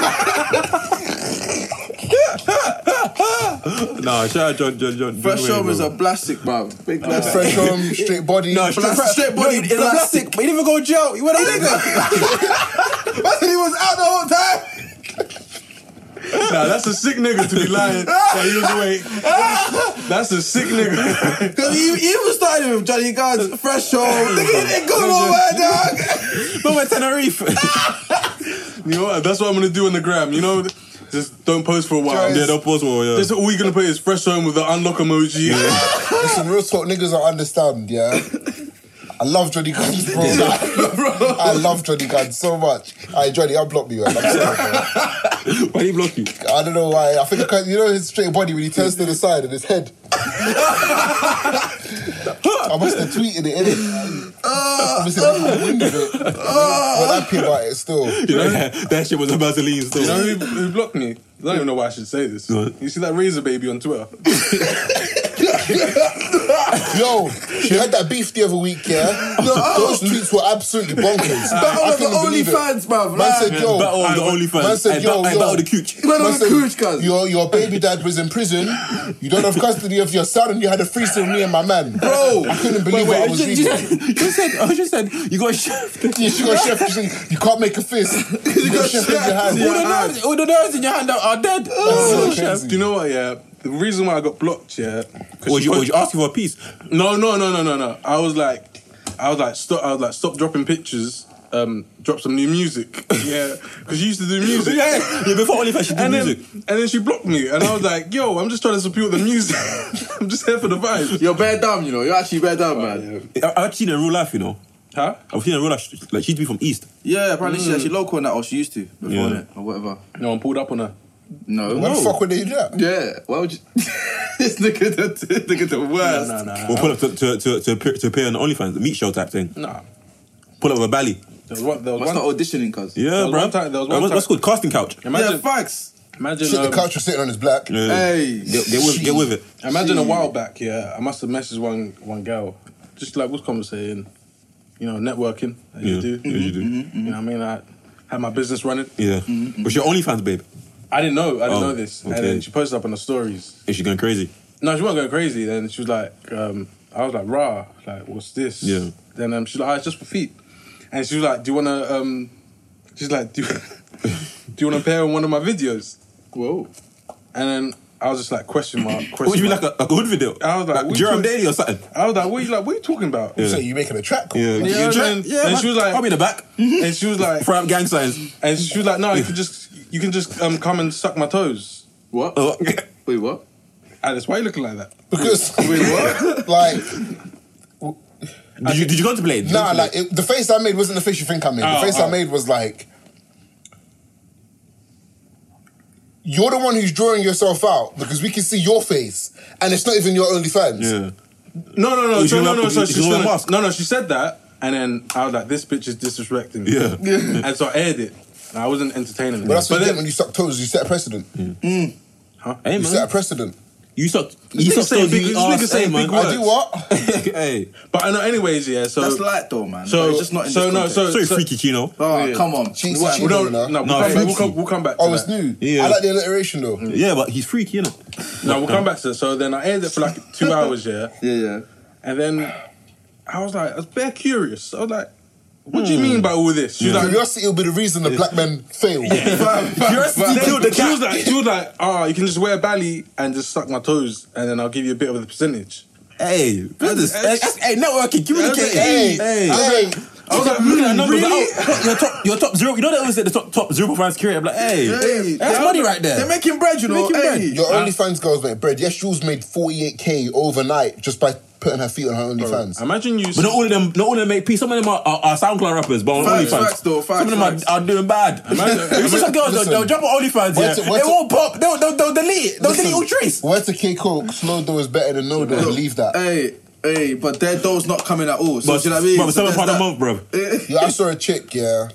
No, shout out John. Fresh show is a plastic, bro. Big plastic. Fresh home, straight body. No, straight body. It's plastic. But he didn't even go to jail. He went out there. I said he was out the whole time. Nah, that's a sick nigga to be lying while he was awake. That's a sick nigga. Because he even started with Johnny Guns, Fresh show. Nigga, ain't going nowhere, dog. No, my Tenerife. You know what? That's what I'm gonna do on the gram. You know, just don't post for a while. Guys. Yeah, don't pause for Just all you gonna put is fresh home with the unlock emoji. Listen, real talk, niggas don't understand, yeah? I love Johnny Guns, bro. I love Johnny Guns so much. Alright, Johnny, unblock me, man. I'm sorry, bro. Why did he block you? I don't know why. I think I can't, you know his straight body when he turns to the side and his head. I must have tweeted it, innit? Obviously, I didn't win with it. But happy about it still. You know, that shit was a Vaseline still. You know who blocked me? I don't even know why I should say this. What? You see that Razor Baby on Twitter? Yo, she had that beef the other week, yeah? Those tweets were absolutely bonkers. Battle I of the couldn't believe it. OnlyFans, bruv. Man said, yo, Battle of the OnlyFans. Man said, yo, Battle of the Cooch. Battle Man of the said, Cooch, cuz. your baby dad was in prison. You don't have custody of your son, and you had a threesome with me and my man. Bro. I couldn't believe what I was reading. You just said you got a chef. Yeah, she got chef. She said, you can't make a fist. You got chef in your hand. All the nerves in your hand are dead. That's so crazy. Do you know what? Yeah, the reason why I got blocked, yeah. Was you asking for a piece? No. I was like, stop dropping pictures. Drop some new music. Yeah, because you used to do music. Yeah, before OnlyFans she did music. And then she blocked me, and I was like, yo, I'm just trying to support the music. I'm just here for the vibes. You're bare dumb, you know. You're actually bare dumb, man. I've seen her in real life, you know. Huh? I've seen her in real life. Like, she used to be from East. Yeah, apparently she's actually local in that, or she used to before Yeah. it, or whatever. No one pulled up on her. No. Why the fuck would they do that? Yeah. Why would you? This nigga the worst. No. We'll pull up to appear on the OnlyFans, the meat show type thing. Nah. Pull up with a belly. There was What's one. not auditioning, cuz? Yeah, was bro. one time- there was one time- What's called casting couch. Yeah, Imagine, facts. imagine, Shit, the couch was sitting on his black. Yeah. Hey. Get with it. imagine a while back. Yeah, I must have messaged one girl, just like was conversating, you know, networking as you do. As you do. You know what I mean? I had my business running. Yeah. What's your OnlyFans, babe? I didn't know Oh, this, okay. and then she posted up on the stories. Is she going crazy? No, she wasn't going crazy. Then she was like, I was like, rah, like, what's this? Yeah. Then she's like, it's just for feet. And she was like, do you want to, she's like, do you want to appear in one of my videos? Whoa. And then I was just like, question mark. What do you mean, like a hood video? I was like, what you Jerome talk- Daly or something? I was like, what are you talking about? Yeah. So you making a track? Yeah. Yeah, You try- and yeah, she was like, I'll be in the back. and she was like, Throw up gang signs. and she was like, no, you can just come and suck my toes. What? Wait, what? Alice, why are you looking like that? Because, Wait, what? like, Did you contemplate? nah, like, the face I made wasn't the face you think I made. The face I made was like, you're the one who's drawing yourself out because we can see your face and it's not even your OnlyFans. Yeah. No. you So wearing- so you she wearing a said, mask? no. She said that, and then I was like, this bitch is disrespecting me. Yeah. And so I aired it. I wasn't entertaining it. But that's what But you get then, when you suck toes. You set a precedent. Hey, You set a man. precedent. You suck. This You nigga suck. saying big- You this nigga ass, saying hey, big man. words. I do what? Hey. but I know, anyways, yeah. So That's light though, man. So- But it's just not in so this no, context. Sorry, freaky Chino. Oh, Yeah. come on. Cheesy What- Chino, you know? no, No, we'll come back to Oh, that. it's new. Yeah. I like the alliteration though. Yeah, but he's freaky, innit? No, we'll come back to it. So then I aired it for like 2 hours, yeah. Yeah. And then I was like, I was bare curious. I was like, what do you mean by all this? She was like, Curiosity will be the reason the black men fail. Curiosity killed the she was cat. like, you can just wear a belly and just suck my toes, and then I'll give you a bit of the percentage. Hey, business. Hey, networking, communicating. Hey. I was like, Looking at numbers, really? like, your top zero. You know they always say the top 0.5 security. I'm like, hey, that's money right there. They're making bread, you know. Making bread. Hey. Your OnlyFans girls make bread. Yes, Jules made 48k overnight just by putting her feet on her OnlyFans. Imagine you. But not all of them make peace. Some of them are SoundCloud rappers, but on Facts, OnlyFans. facts though, facts, Some of them facts. are doing bad. You see some girls, Listen. they'll jump on OnlyFans, yeah. Wait They till- won't pop. They'll delete it. They'll delete all trace. Where to K Coke, slow dough is better than no dough. Leave that. Hey, but their dough's not coming at all. So But do you know what I mean? bro, So £7 a there's month, bro. Yeah, I saw a chick, yeah,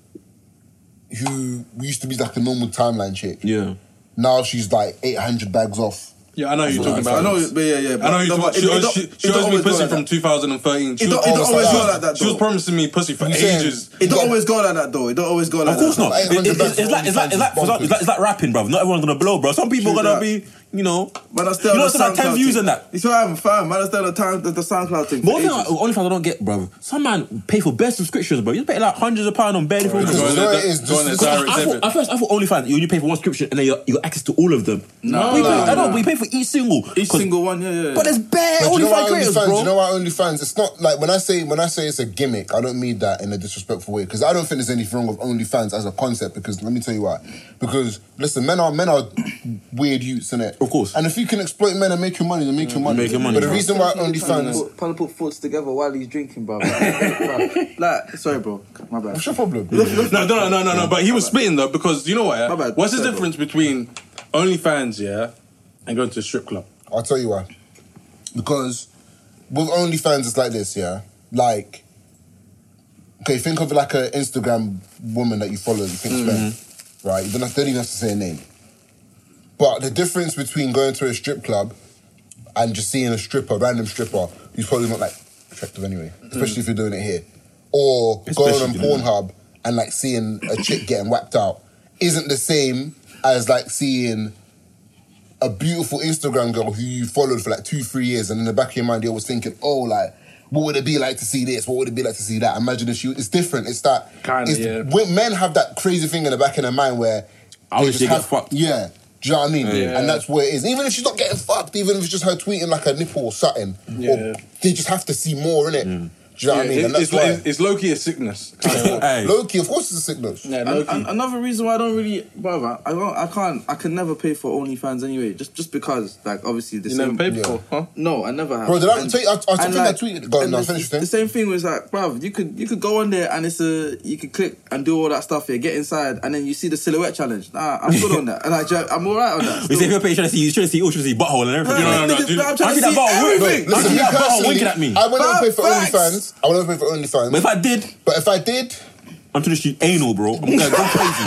who used to be like a normal timeline chick. Yeah. Now she's like 800 bags off. Yeah, I know who you're talking I about. know, but yeah. I know who you're but talking about. it She don't owes me always go pussy like from that. 2013. It don't always go like that. She was though. promising me pussy for You saying- ages. It don't always go like that though. It don't always go like that. Of course not. 800 bags It's like rapping, bro. Not everyone's gonna blow, bro. Some people True gonna that. be, you know. Man, I still You know, on it's the like 10 SoundCloud views thing. and that. It's what I'm fam. Man, I still on the SoundCloud thing. But one for thing, ages. OnlyFans I don't get, bro. Some man pay for bare subscriptions, bro. You pay like hundreds of pounds on bare different Because ones. you know what it is, Go on just- the direct I debit. thought OnlyFans, you pay for one subscription and then you got access to all of them. No, I know, but you pay for each single. Each 'Cause- single one, yeah. But there's bare But do you know OnlyFans why creators, OnlyFans? bro. You know why OnlyFans? It's not like when I say it's a gimmick. I don't mean that in a disrespectful way because I don't think there's anything wrong with OnlyFans as a concept. Because let me tell you why. Because listen, men are weird youths, innit? Of course. And if you can exploit men and make your money, then make your money. Make your money, But the bro. reason why OnlyFans. Trying to put thoughts together while he's drinking, bro. Like, sorry, bro. My bad. What's your problem? No. But he was spitting though because you know what? My Yeah? bad. What's the Sorry, difference between OnlyFans, yeah, and going to a strip club? I'll tell you why. Because with OnlyFans, it's like this, yeah? Like, okay, think of like an Instagram woman that you follow, you think spend, right? You don't even have to say a name. But the difference between going to a strip club and just seeing a random stripper, who's probably not like attractive anyway, especially if you're doing it here, or going on Especially doing it. Pornhub and like seeing a chick getting whacked out, isn't the same as like seeing a beautiful Instagram girl who you followed for like 2-3 years, and in the back of your mind you're always thinking, oh, like, what would it be like to see this? What would it be like to see that? Imagine if it's different. It's that Kinda, yeah. when men have that crazy thing in the back of their mind where I they wish just they get fucked. Yeah. Do you know what I mean? Yeah. And that's where it is. Even if she's not getting fucked, even if it's just her tweeting like a nipple or something, Yeah. or they just have to see more in it. Do you know what I mean? And that's it's, why. it's low-key a sickness. Hey. Low-key, of course, it's a sickness. Yeah, And low-key. another reason why I don't really, brother, I can never pay for OnlyFans anyway. Just because, like, obviously the You same. never paid before, huh? No, I never have. Bro, did I And- tell you? I think and, I tweeted. Go on, and now, the- finish The this. same thing was like, bruv, you could go on there and you could click and do all that stuff here, get inside, and then you see the silhouette challenge. Nah, I'm good on that. And I'm alright on that. We say if you're trying to see butthole and everything. No, Nigga, dude, I'm trying I to see that see butthole. everything. Look, Listen, I see me that butthole personally, winking at me. I wouldn't pay for Facts. OnlyFans. I wouldn't pay for OnlyFans. But if I did, But if I did, I'm trying to shoot anal, bro. I'm gonna go crazy.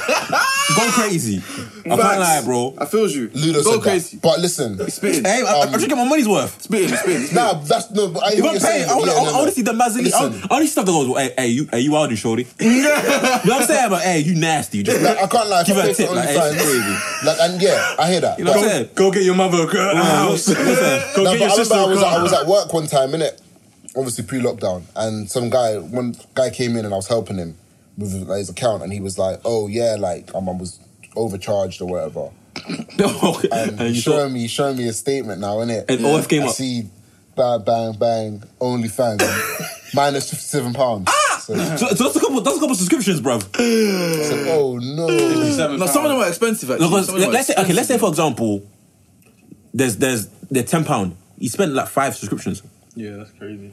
Go crazy. I can't lie, bro. I feel you. Ludo Go said crazy. that. But listen, Spitting. Hey, I'm trying to get my money's worth. Spitting. nah, that's no. But I If hear what I'm you're paying, saying. I want Yeah, no. to see the Mazzini. Listen. I want to see stuff that goes, hey, you out, shorty. You know what I'm saying? But hey, you nasty. Just, Like, I can't lie. If Give I her a pay for tip, like, hey, OnlyFans, crazy. like, and yeah, I hear that. You know what I'm saying? Go get your mother a house. Go No, get but your I remember sister a car. I was at work one time, innit? Obviously pre-lockdown, and one guy came in and I was helping him with like, his account, and he was like, "Oh yeah, like I was overcharged or whatever." And he's showing me a statement now, innit? And OF came I up. see, bang, OnlyFans, minus £57. So, So that's a couple subscriptions, bruv. oh no. No, some of them are expensive. Actually. Because Some of them are let's say expensive. for example, they're £10. You spend like 5 subscriptions. Yeah, that's crazy.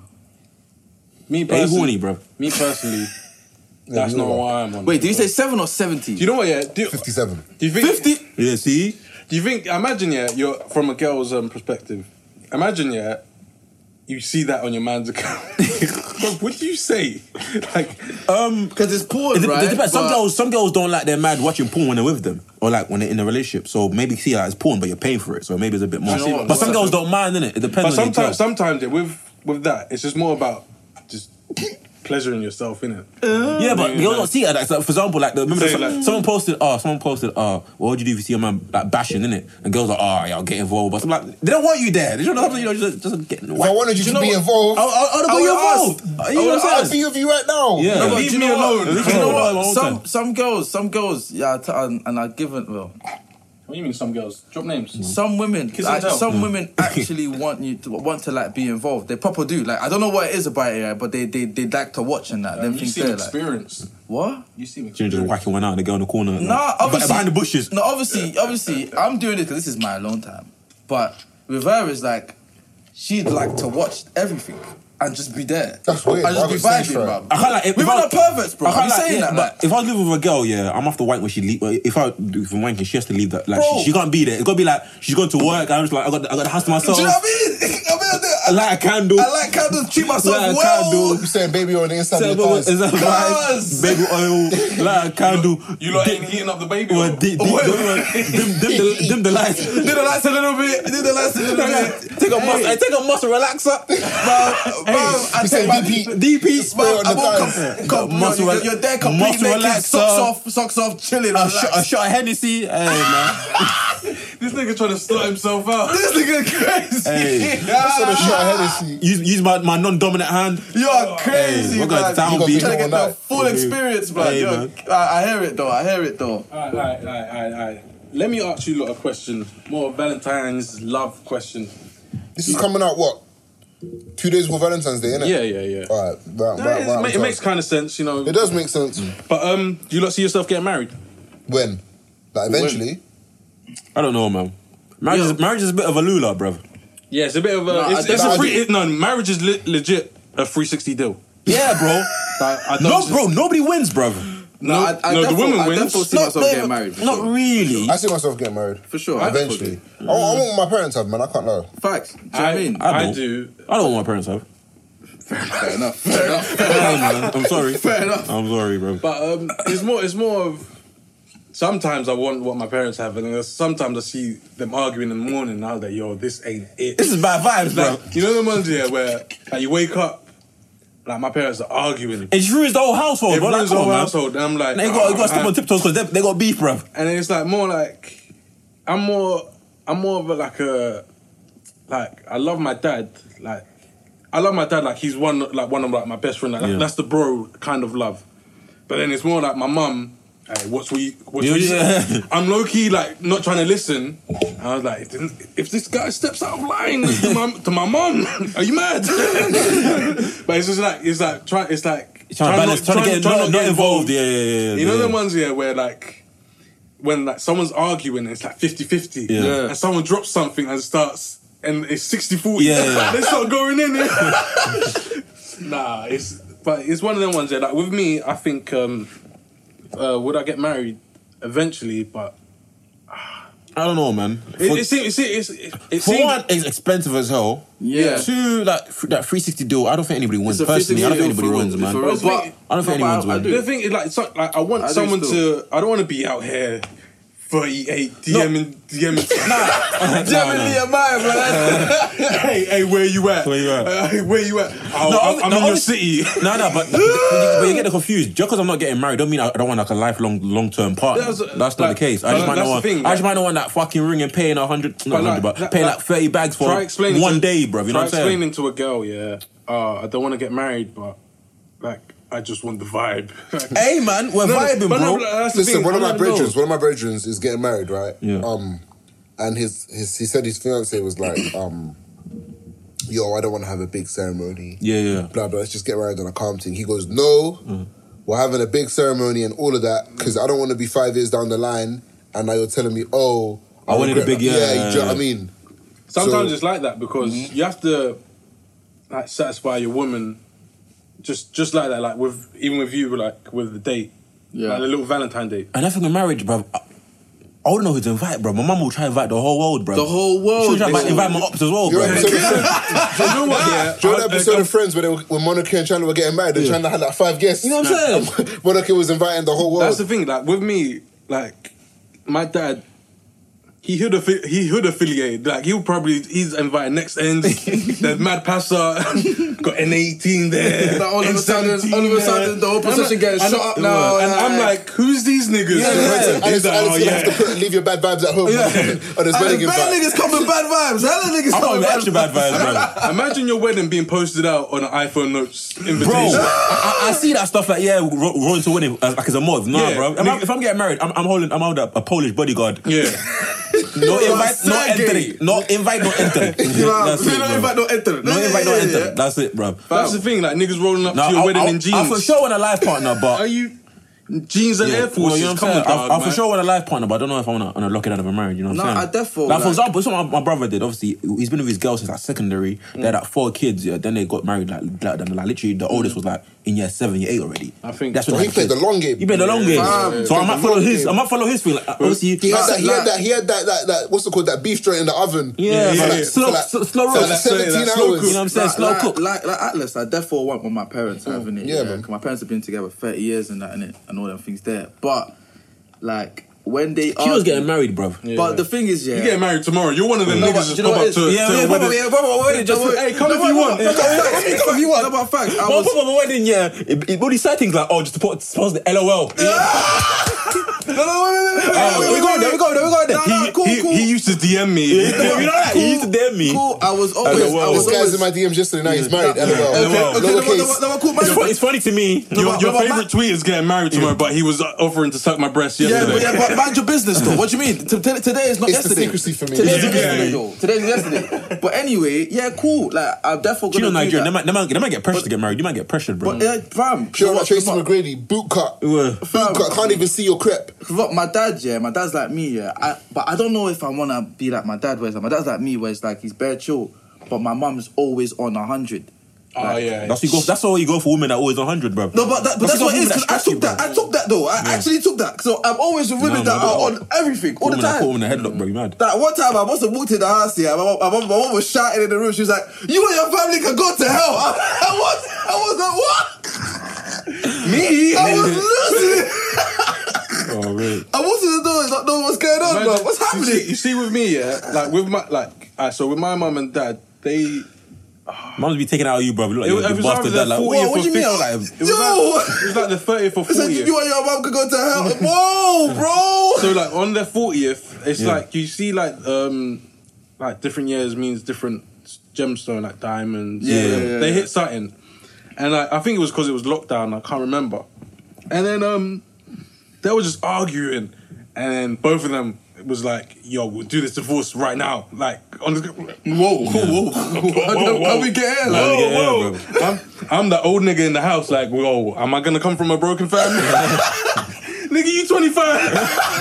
Me Hey, personally, horny, bruv. me personally, that's you not know what I am on. Wait, do you say 7 or 70? Do you know what? Yeah. Do 57. you think? 50? Yeah, see? Do you think? Imagine, yeah, you're from a girl's perspective. Imagine, yeah, you see that on your man's account. What do you say? Like, because it's porn, right? It depends. Some girls don't like their man watching porn when they're with them, or like when they're in a relationship. So maybe see that it's porn, but you're paying for it. So maybe it's a bit more. But some girls don't mind, innit? It depends. But sometimes with that, it's just more about just pleasuring yourself, innit? Yeah, but girls don't see it. Like, so for example, like someone posted, what would you do if you see a man like bashing, innit? And girls are like, I'll get involved. But I'm like, they don't want you there. They don't know, just get. If I wanted you to be involved, I'll be involved. I'll be with you right now. Yeah, no, leave me alone. You know what? Some girls, yeah, and I've given What do you mean some girls? Drop names. Some women, women actually want to like be involved. They proper do. Like I don't know what it is about it, but they like to watch and that. You seem experienced. Like, what? You seem experienced. You're just whacking one out and they go in the corner. Nah, obviously behind the bushes. No, obviously, I'm doing this because this is my alone time. But with her, it's like she'd like to watch everything. And just be there. That's weird. And just be vibing, bro. I can't like. We're not perverts, bro. I'm saying that. But if I was living with a girl, yeah, I'm off to wank when she leave. If I'm wanking, she has to leave. That like she can't be there. It's gotta be like she's going to work. I'm just like I got the house to myself. Do you know what I mean? I light a candle. I light candles. Treat myself light well. You saying baby oil on the inside of your thighs? Is that right? Baby oil. Light a candle. You lot ain't heating up the baby oil. Dim the lights. Dim the lights a little bit. Take a muscle relaxer. I say DP spray on the thighs. You're there completely naked, socks off, chilling. A shot of Hennessy. Hey, man. This nigga trying to sort himself out. This nigga crazy. Hey, that's a shot of Hennessy. Use my non-dominant hand. You're crazy, man. We're trying to get the full experience, man. I hear it though. Alright. Let me ask you a question. More Valentine's love question. This is coming out, what? 2 days before Valentine's Day, innit? Yeah. Alright, it makes kind of sense, you know. It does make sense. But do you lot see yourself getting married? When? Like eventually? I don't know, man. Marriage is a bit of a lula, bruv. Yeah, it's a bit of a... marriage is legit a 360 deal. Yeah, bro. Nobody wins, bruv. The woman wins. I definitely see myself getting married. Not really. I see myself getting married. For sure. Eventually. I want my parents to have, man. I can't lie. Facts. Do you know what I mean? I do. I don't want my parents to have. Fair enough. Man. I'm sorry. Fair enough. I'm sorry, bro. But it's more of... Sometimes I want what my parents have, and then sometimes I see them arguing in the morning. And I'm like, yo, this ain't it. This is bad vibes, bro. You know the ones here where you wake up, like my parents are arguing. It ruins the whole household, It bro. ruins the whole household, and I'm like, you got to step on tiptoes because they got beef, bro. And then it's like more like I'm more of a I love my dad. Like he's one of my best friend. That's the bro kind of love. But then it's more like my mum. Hey, what's we I'm low-key like not trying to listen. I was like, if this guy steps out of line to my mom, are you mad? But it's just like trying to get involved. Yeah. You know the ones here where like when like someone's arguing, it's like 50-50, and someone drops something and starts and it's 60-40. Yeah. They start going in. Nah, it's one of them ones. Like with me, I think. Would I get married eventually? But I don't know, man. It For one, it's expensive as hell. Yeah. Two, like that 360 deal. I don't think anybody wins. Personally, I don't think anybody wins, man. I don't think anyone wins. The thing is, like I want someone to. I don't want to be out here 38 DMing. DMing Hey, where you at? Where you at? I'm in your city. But you get confused. Just because I'm not getting married, don't mean I don't want like a lifelong, long-term partner. That's not the case. I just might not want that fucking ring and paying 100, not 100, but paying like 30 bags for 1 day, bro. You know what I'm saying? Try explaining to a girl, I don't want to get married, but like. I just want the vibe. Hey man, we're vibing, bro. Listen, one of my brethren is getting married, right? Yeah. And he said his fiance was like, yo, I don't want to have a big ceremony. Yeah. Blah blah. Let's just get married on a calm thing. He goes, no, we're having a big ceremony and all of that because I don't want to be 5 years down the line and now you're telling me, oh, I wanted a big do you know what I mean? Sometimes it's like that because you have to like satisfy your woman. Just like that, like even with you, like with the date, like the little Valentine date. And I think with marriage, bro, I wouldn't know who to invite, bro. My mum will try to invite the whole world, bro. The whole world. She'll try to invite my ops as well, bro. Do you know that episode of Friends when Monica and Chandler were getting married? They're trying to have like 5 guests. You know what I'm saying? Monica was inviting the whole world. That's the thing. Like with me, like my dad. He hood affiliated. Like he's inviting Next Ends. There's Mad Passer, got N18 there. All of a sudden, the whole procession getting shot up now. And I'm like, who's these niggas? Alex have to leave your bad vibes at home. On his wedding invite. Bad niggas come with bad vibes. Hella niggas come with extra bad vibes, bro. Imagine your wedding being posted out on an iPhone Notes invitation. Bro, I see that stuff like rolling to wedding like as a mod. Nah, bro. If I'm getting married, I'm holding a Polish bodyguard. Yeah. No invite, no entry. No invite, no entry. That's it, no invite, no enter. No invite, no enter. That's it, bro. That's the thing, like niggas rolling up to your wedding in jeans. I for sure want a life partner, but are you jeans and Air Forces? You know what I'm saying? I for sure want a life partner, but I don't know if I want to lock it out of a marriage. You know what I'm saying? I definitely. Like for example, it's what my brother did. Obviously, he's been with his girl since like secondary. They had like 4 kids. Yeah, then they got married. Like literally, the oldest was like in year 7, year 8 already. I think that's when he played the long game. He played the long game. So I might follow his. I might follow his thing. Like, obviously, he had that what's it called? That beef joint in the oven. Slow roast. 17 hours. You know what I'm saying? Slow cook. Like Atlas, I definitely want what my parents have in it. Yeah, man. My parents have been together 30 years and that in it, and all them things there. But like when they she was getting married, bro. But the thing is, you getting married tomorrow. You're one of them niggas just pop up to hey, come if you want. Come if you want. About facts. I was pop up a wedding, all these side things like just to post the LOL. No, we go there. Cool. He used to DM me. You know that? He used to DM me. Cool. I was always. This guy's in my DMs yesterday. Now he's married. Okay. It's funny to me. Your favorite tweet is getting married tomorrow, but he was offering to suck my breast yesterday. Yeah, but mind your business though. What do you mean? Today is not yesterday. It's the secrecy for me. Today's yesterday. But anyway, yeah, cool. Like I'm definitely gonna do that. They might get pressured to get married. You might get pressured, bro. But fam, Sure, like Tracy McGrady, boot cut. Can't even see your crep. Look, my dad's like me, but I don't know if I want to be like my dad, where my dad's like me, where it's like he's bare chill, but my mum's always on 100. That's all you go for women that are always 100, bro. No, but that's what it is. I took that though. I actually took that. So I'm always with women that are on everything all the time. Women in the headlock, bro. You mad? That one time I must have walked in the house here. My mom was shouting in the room. She was like, "You and your family can go to hell." I was like, "What?" Me? I was losing it. Oh, really? I wanted to know what's going on, bro. What's happening? You see with me, like with my so with my mum and dad, they. Mum's be taking out of you, bro. You look like you bastard dad. Like, what do you mean? It was like the 30th or 40th. You and your mum could go to hell. Whoa, bro. So like on their 40th, it's like you see like different years means different gemstone, like diamonds. Yeah. They hit something, and I think it was because it was lockdown. I can't remember. And then they were just arguing, and then both of them was like, "Yo, we'll do this divorce right now." Like, on the whoa. How we get here? Like, I'm the old nigga in the house. Like, whoa, am I gonna come from a broken family? Nigga, you 25.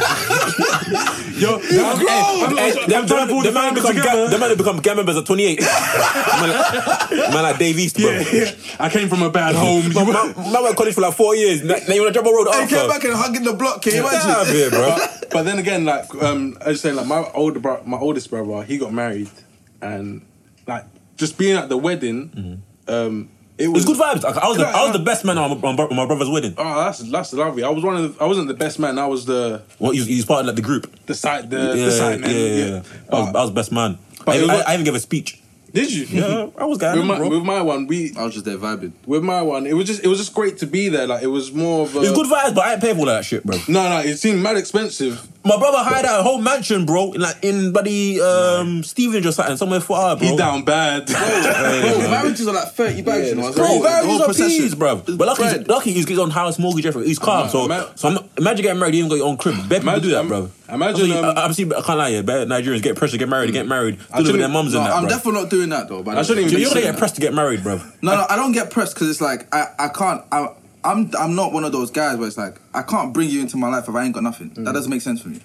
Yo, the man become gang members at 28. Man like Dave East, bro. Yeah. I came from a bad home. Man went to college for like 4 years. Now you want to jump a road after. He came back and hugging the block. Can you imagine? Here, bro. But then again, like I was saying, like my oldest brother, he got married, and like just being at the wedding, it was good vibes. I was the best man on my brother's wedding. Oh, that's lovely. I wasn't the best man. I was the. What you was part of like the group? The side man. Yeah. I was best man. I even gave a speech. Did you? Yeah, I was going. With my one, I was just there vibing. With my one, it was just great to be there. Like it was more of a. It's good vibes, but I ain't paying for all that shit, bro. No, it seemed mad expensive. My brother hired out a whole mansion, bro, in bloody Stevenage or something, somewhere far, bro. He down bad. Bro, marriages are like 30 bags, you know. Bro, marriages are peas, bro. But lucky he's his own house, mortgage, everything. He's calm, so imagine getting married, you even got your own crib. Bet people do that, bro. Imagine. I can't lie, Nigerians get pressed to get married, Still with their mums and that, bro. I'm definitely not doing that, though. I shouldn't even. You're gonna get pressed to get married, bro. No, I don't get pressed because it's like I can't. I'm not one of those guys where it's like I can't bring you into my life if I ain't got nothing. That doesn't make sense for me.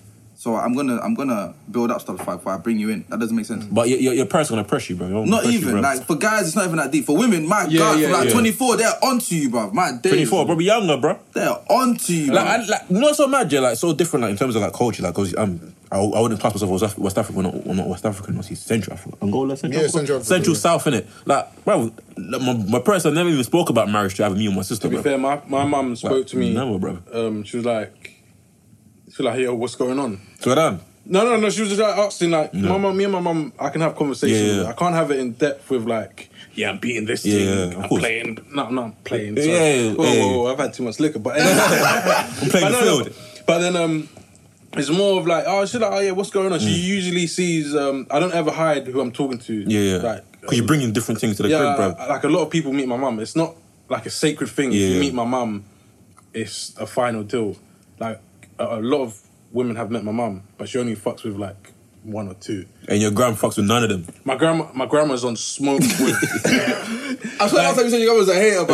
So I'm gonna build up stuff before I bring you in. That doesn't make sense. But your parents are gonna press you, bro. Not even like for guys, it's not even that deep. For women, my God, from like 24, they're onto you, bro. My days, 24, probably younger, bro. They're onto you, bro. Like not so mad, yeah. Like so different, like in terms of like culture. Like, cause I wouldn't class myself as West African, not West African. Obviously, Central Africa, Angola, Central, Central South, innit? Like, bro, my parents have never even spoke about marriage to either me or my sister. To be fair, my mum spoke to me. Never, bro. She was like, yo, what's going on? So then. No. She was just like asking, like, me and my mum, I can have conversations. Yeah. I can't have it in depth with like, I'm beating this thing. I'm playing. No, I'm not playing. Whoa, I've had too much liquor, but I'm playing the field. But then it's more of like, she's like, what's going on? She usually sees. I don't ever hide who I'm talking to. Yeah. Like, because you're bringing different things to the crib, bro. Like a lot of people meet my mum. It's not like a sacred thing. If you meet my mum, it's a final deal. Like a lot of women have met my mum, but she only fucks with like one or two. And your grandma fucks with none of them. My grandma's on smoke with. I swear last time you said your grandma was a hater,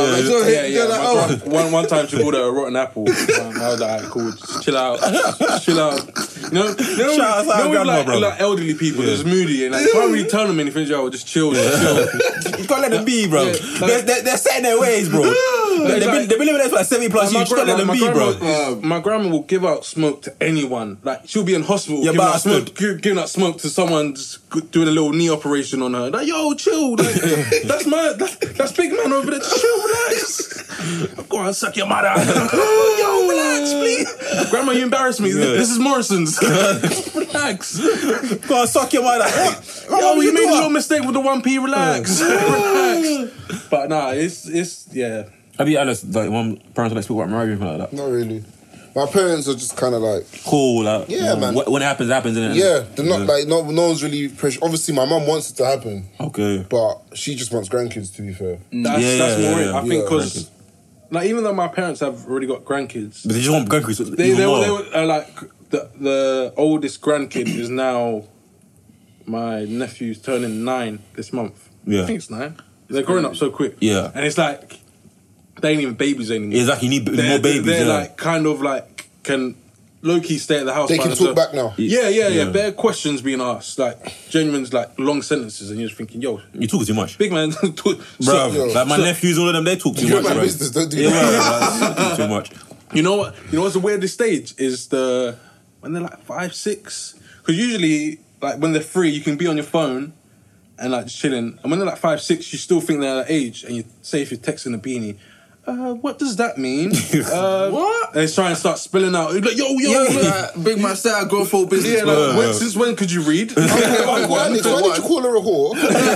bro. One time she called her a rotten apple. I was like, cool, just chill out. You know, Shout out grandma, bro. Like elderly people, they're just moody and like, you can't really tell them anything. Just chill. You can't let them be, bro. They're set in their ways, bro. They've been living there for like 70 plus years. You can't let them be, bro. My grandma will give out smoke to anyone. Like she'll be in hospital giving out smoke to someone just doing a little knee operation on her. Like, yo, chill. Like, that's big man over there. Just chill, relax. Go on, suck your mother. Yo, relax, please. Grandma, you embarrass me. This is Morrison's. Relax. Go on, suck your mother. Yo, you made a little mistake with the 1p. Relax. Relax. But nah, it's Have you had like one parents like speak about marriage or anything like that? Not really. My parents are just kind of like cool, like man. When it happens, innit? Yeah, they're not like no one's really pressure. Obviously, my mum wants it to happen. Okay, but she just wants grandkids. To be fair, that's more it. I think because like even though my parents have already got grandkids, but they just want grandkids. They like the oldest grandkid is now my nephew's turning 9 this month. Yeah, I think it's 9. They're growing up so quick. Yeah, and it's like. They ain't even babies anymore. Exactly, you need more babies. They're like kind of like can low-key stay at the house. They can talk back now. Yeah. Bare questions being asked, like genuine, like long sentences, and you're just thinking, yo, you talking too much, big man. Bro, like my nephews, all of them, they talk too much. My business, don't do that. Too much. You know what? You know what's the weirdest stage is when they're like 5, 6. Because usually, like when they're 3, you can be on your phone and like just chilling. And when they're like 5, 6, you still think they're that age, and you say if you're texting a beanie. What does that mean? What? And he's trying to start spilling out. He's like, yo. Big man said I go for business. Yeah, since when could you read? Why did you call her a whore?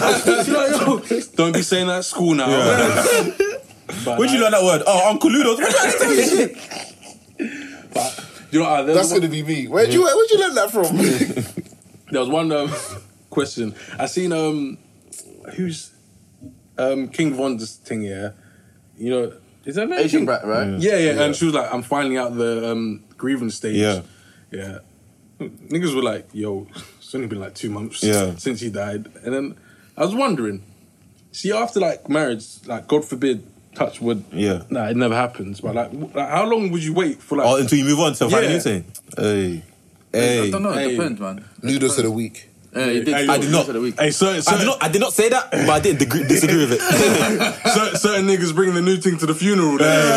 Like, don't be saying that at school now. Where'd you learn that word? Oh, Uncle Ludo. But, you know, that's going to be me. Where'd you learn that from? There was one question. I seen, who's King Von's thing, yeah? You know, is that Asian brat, right? Yeah. And she was like, I'm finally out the grievance stage. Yeah. Niggas were like, yo, it's only been like 2 months since he died. And then I was wondering, see, after like marriage, like God forbid, touch wood. Yeah. Nah, it never happens. But like how long would you wait for like? Oh, until you move on to find a new thing. Hey. I don't know. It depends, man. Noodles of the week. I did not. I did not say that, but I didn't disagree with it. Certain niggas bring the new thing to the funeral.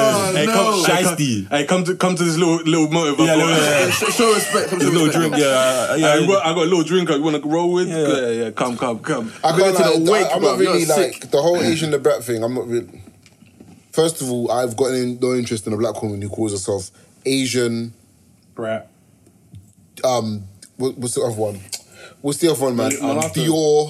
Come to this little motive. Show respect. This little drink. I got a little drink. You want to roll with? Yeah. Come. I can't lie. I'm not really like the whole Asian the brat thing. I'm not really. First of all, I've got no interest in a black woman who calls herself Asian brat. What's the other one? What's the other one, man? Dior.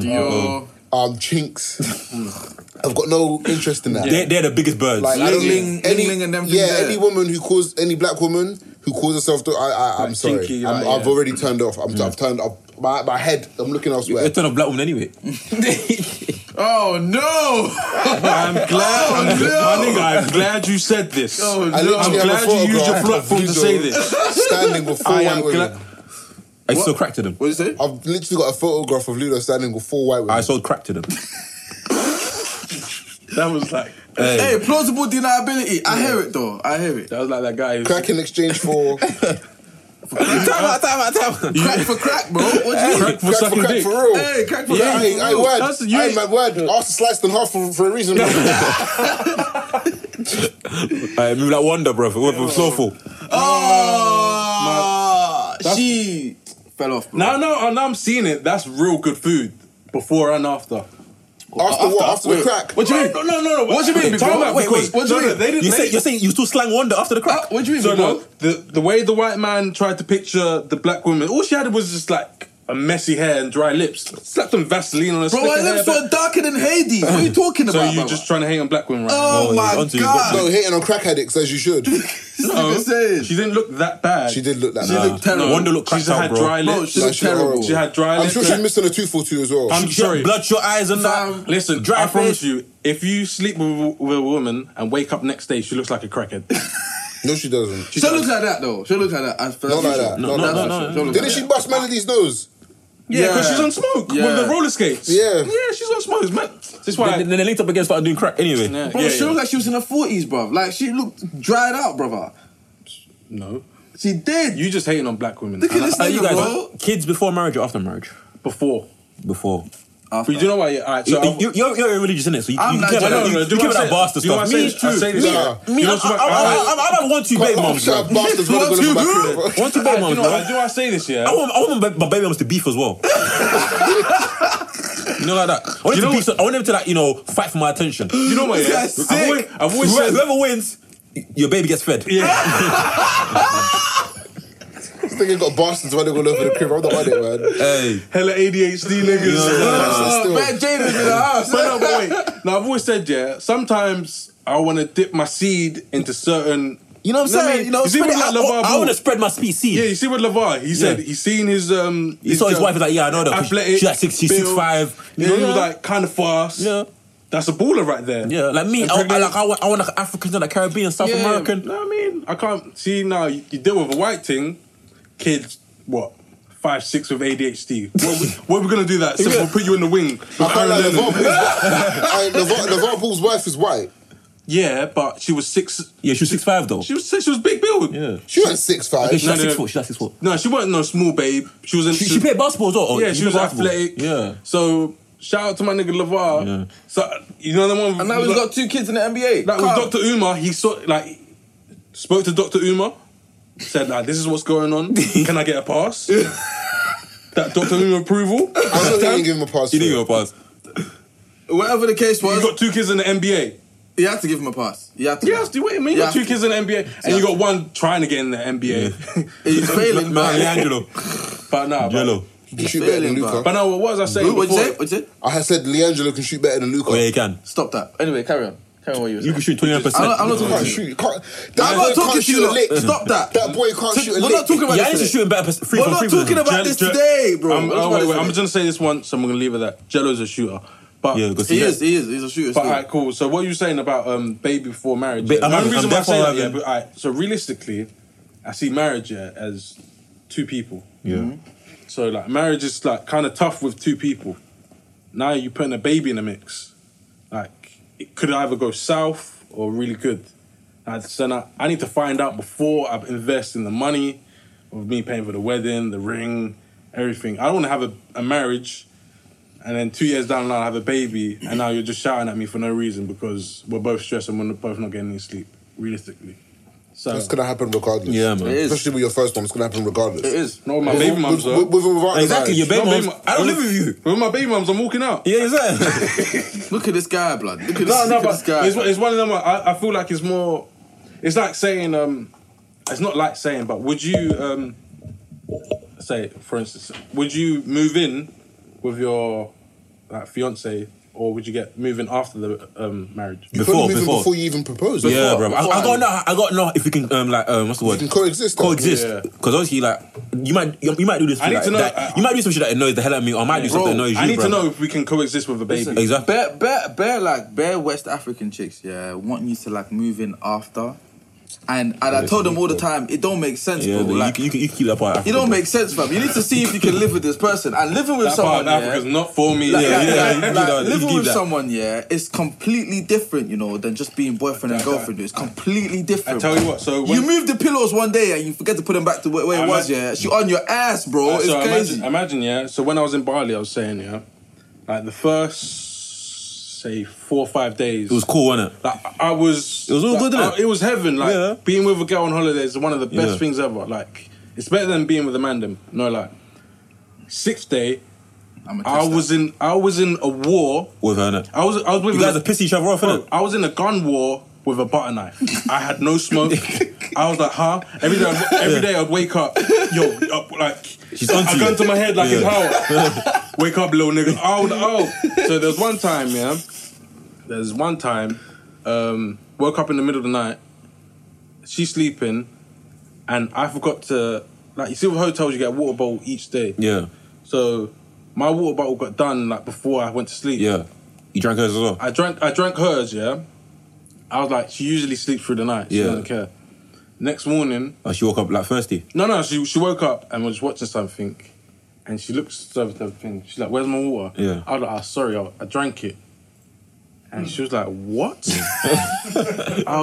Chinks. I've got no interest in that. They're the biggest birds. Like, Ling and them. Any woman who calls any black woman who calls herself, I'm sorry. Chinky, I've already turned off. I've turned off my head. I'm looking elsewhere. They turn off black woman anyway. Oh no! I'm glad you said this. Oh, no. I'm glad you used your platform to say this. Standing with 4 white women. I sold crack to them. What did you say? I've literally got a photograph of Ludo standing with 4 white women. I sold crack to them. That was like... Hey, plausible deniability. I hear it though. I hear it. That was like that guy who... Crack in exchange for For crack. Time out. Crack for crack, bro. What do you mean? Crack for sucking dick. For real. Hey, crack for Yeah, crack. hey, word. Hey, man, word. Ask to slice them half for a reason. Alright, move like Wonder, bro. With Soulful. She fell off, bro. Now I'm seeing it. That's real good food. Before and after. After what? After the crack? What do you mean? No. What do you mean? Wait. What do you mean? You're saying you still slang Wonder after the crack? What do you mean? So no, the way the white man tried to picture the black woman, all she had was just like a messy hair and dry lips. Slapped some Vaseline on her. Bro, my lips were darker than Hades. What are you talking So about? you're just trying to hate on black women right Oh my god. No, hating on crack addicts as you should. now? She didn't look that bad. She did look that She bad. looked terrible. Wonder looked She cracked just out, had bro. dry Bro, lips. she looked terrible. She had dry I'm lips. sure she's missing a tooth or two as well. I'm sorry. Bloodshot eyes and that. Listen, Dry I promise face. you, if you sleep with a woman and wake up next day, she looks like a crackhead. No, she doesn't. She looks like that though. She looks like that. Not like that. No. Didn't she bust Melody's nose? Yeah, because she's on smoke with the roller skates. Yeah. Yeah, she's on smoke, man. That's why. Then they linked up again and started doing crack anyway. Bro, she looked like she was in her 40s, bro. Like, she looked dried out, brother. No. She did. You just hating on black women. Look at this You nigga, guys, bro. kids before marriage or after marriage? Before. After. But you know why? Alright, so You're religious, innit? So you I'm care not- about no, you care about that bastard you know stuff. what I say this true. Me, I have 1-2 baby moms, bro. Bastards want to go to the back. 1-2 baby moms, Do bro. I say this, yeah? I want my baby moms to beef as well. You know, like that. I want them to, like, fight for my attention. You know what, yeah? I've always said... Whoever wins, your baby gets fed. Yeah. This nigga got bastards running all over the crib. I'm not on it, man. Hey. Hella ADHD niggas. Still. Man, Jaden in the house. But wait. Now, I've always said, yeah, sometimes I want to dip my seed into certain... You know what I'm saying? You see with like LeVar I want to spread my seed. Yeah, you see with LeVar, he said he's seen his... He saw his wife, he's like, yeah, I know that. Athletic, She's like 6'5". You know, he was like kind of fast. Yeah. That's a baller right there. Yeah, like me, I want like Africans and like Caribbean, South American. No, I mean, I can't see now. You deal with a white thing, kids, what, 5, 6 with ADHD. What are we gonna do that? So we'll put you in the wing. I can't lie. LeVar Ball's wife is white. Yeah, but she was 6. Yeah, she was 6'5" though. She was 6. She was big build. Yeah. She wasn't 6'5". Okay, she's like 6'4". She's like 6'4". No, she wasn't no small babe. She was in. She played basketball as well. Yeah, she was athletic. Yeah. So shout out to my nigga LeVar. Yeah. So you know the one. And now he's got 2 kids in the NBA. Like with Dr. Umar, he spoke to Dr. Umar, said like, this is what's going on. Can I get a pass? That Dr. Umar approval. I didn't give him a pass. You didn't give him a pass. Whatever the case was, You got 2 kids in the NBA. you had to give him a pass. You had to. Yes, wait a minute. You got 2 kids in the NBA, and you got one trying to get in the NBA. He's failing, man. Leandro. But nah, Jello. He can shoot better than Luka. But no, what was I saying? What'd you say? before? What'd you say? I had said Leandro can shoot better than Luka. Oh yeah, he can. Stop that. Anyway, carry on. Carry on what you were You saying. can shoot 29%. I'm not talking Can't to you. shoot. Can't, I'm that not boy talking can't to shoot you. a lick. Stop that. That boy can't shoot a We're lick. not talking about Yeah, this he's today. shooting better free We're from not free talking throws. about this today, bro. I'm just gonna say this once, and we're gonna leave it at that. Jello's a shooter. But Yeah, because He is. He's a shooter. But still. alright, cool. So what are you saying about baby before marriage? Ba- The I'm only reason why I say that, definitely yeah, but alright. So realistically, I see marriage as 2 people. Yeah. So like marriage is like kind of tough with 2 people. Now you're putting a baby in the mix. Like it could either go south or really good. So now I need to find out before I invest in the money of me paying for the wedding, the ring, everything. I don't want to have a marriage and then 2 years down the line I have a baby and now you're just shouting at me for no reason because we're both stressed and we're both not getting any sleep, realistically. So That's gonna happen regardless. Yeah, man. It is. Especially with your first one, it's gonna happen regardless. It is. not with my baby mums though. With or without the Exactly, your marriage. baby moms. I don't live with you. With my baby mums, I'm walking out. Yeah, exactly. Look at this guy, blood. Look at this, No, look at but this guy. it's one of them. I feel like it's more. It's like saying. It's not like saying, but would you say, for instance, would you move in with your fiance, or would you move in after the marriage? You couldn't move in before you even propose. Yeah, bro. I got to know if we can what's the word? You can coexist. though. Coexist. Yeah. Because obviously, like you might do this. I need like, to know- that, you might do some shit that annoys the hell out of me, or I might do something that annoys you. I need bro. to know if we can coexist with a baby. Exactly. Bare West African chicks, yeah, want you to like move in after. And I told them all the time, it don't make sense, bro. Like, you can keep that part of Africa. It don't make sense, fam. You need to see if you can live with this person. And living with someone, part of Africa's not for me. Living with someone, is completely different, than just being boyfriend and girlfriend. It's completely different. I tell you what, so you move the pillows one day and you forget to put them back to where it was, She on your ass, bro. It's crazy. Imagine, so when I was in Bali, I was saying, like the first, say 4 or 5 days. It was cool, wasn't it? Like it was all good, didn't it? It was heaven. Like being with a girl on holiday is one of the best things ever. Like it's better than being with a man. Them. No, like 6th day, I was in a war with her. I was with. You guys are piss each other off, innit? I was in a gun war with a butter knife. I had no smoke. I was like, Every day I'd wake up, like she's on a gun to my head, like it's how. Wake up, little nigga. So there's one time, woke up in the middle of the night, she's sleeping, and I forgot to, like, you see with hotels, you get a water bottle each day. Yeah. So my water bottle got done, like, before I went to sleep. Yeah. You drank hers as well? I drank hers, I was like, she usually sleeps through the night. She doesn't care. Next morning... Oh, she woke up, like, thirsty? No, she woke up and was watching something. And she looks over the thing. She's like, "Where's my water?" Yeah. I was like, sorry, I drank it. And she was like, "What?" I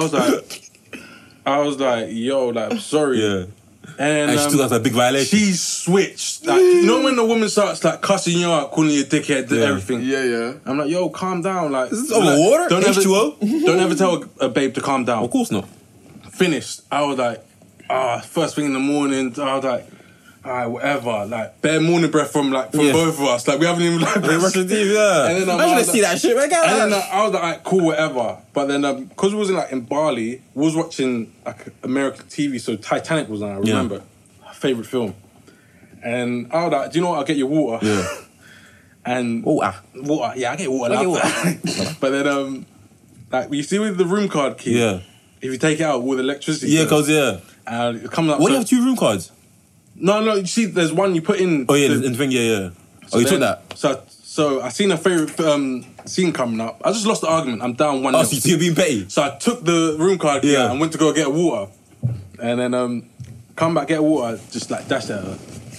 was like, "Yo, like, I'm sorry." Yeah. And she took us a big violation. She switched. Like, you know when the woman starts like cussing you out, calling you a dickhead, everything. Yeah. I'm like, "Yo, calm down." Like, is this over water? H2O? Don't ever tell a babe to calm down. Of course not. Finished. I was like, first thing in the morning. I was like, alright, whatever. Like, bare morning breath from both of us. Like, we haven't even like. Brushing teeth, yeah. And then I should see that shit, man. And then I was like, alright, cool, whatever. But then, because we was in Bali, we was watching like American TV. So Titanic was on. I remember, favorite film. And I was like, do you know what? I'll get your water. Yeah. And water. Yeah, I get water. But then, like, you see with the room card key. Yeah. If you take it out with electricity. Yeah, cause it comes up. What do you have 2 room cards? No, you see, there's one you put in. Oh, yeah, the thing, yeah. So you took that? So I seen a favourite scene coming up. I just lost the argument. I'm down 1-0. Oh, so you're being petty? So I took the room card and went to go get water. And then come back, get water, just like dashed at her.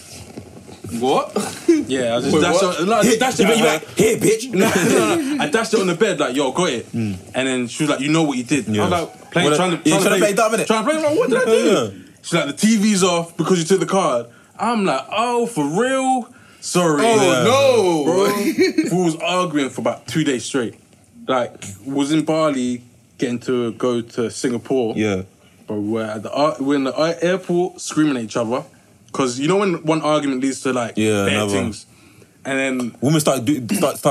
What? Yeah, I just dashed it. No, I just dashed it. Like, here, bitch. No. I dashed it on the bed, like, yo, got it. And then she was like, you know what you did. Yeah. I was like, trying to play dumb, innit? Trying to play, like, what did I do? Yeah. She's like, the TV's off because you took the card. I'm like, oh, for real? Sorry. Oh, no. Bro, we was arguing for about 2 days straight. Like, was in Bali, getting to go to Singapore. Yeah. But we're in the airport screaming at each other. Because you know when one argument leads to like bad things. And then women start. What's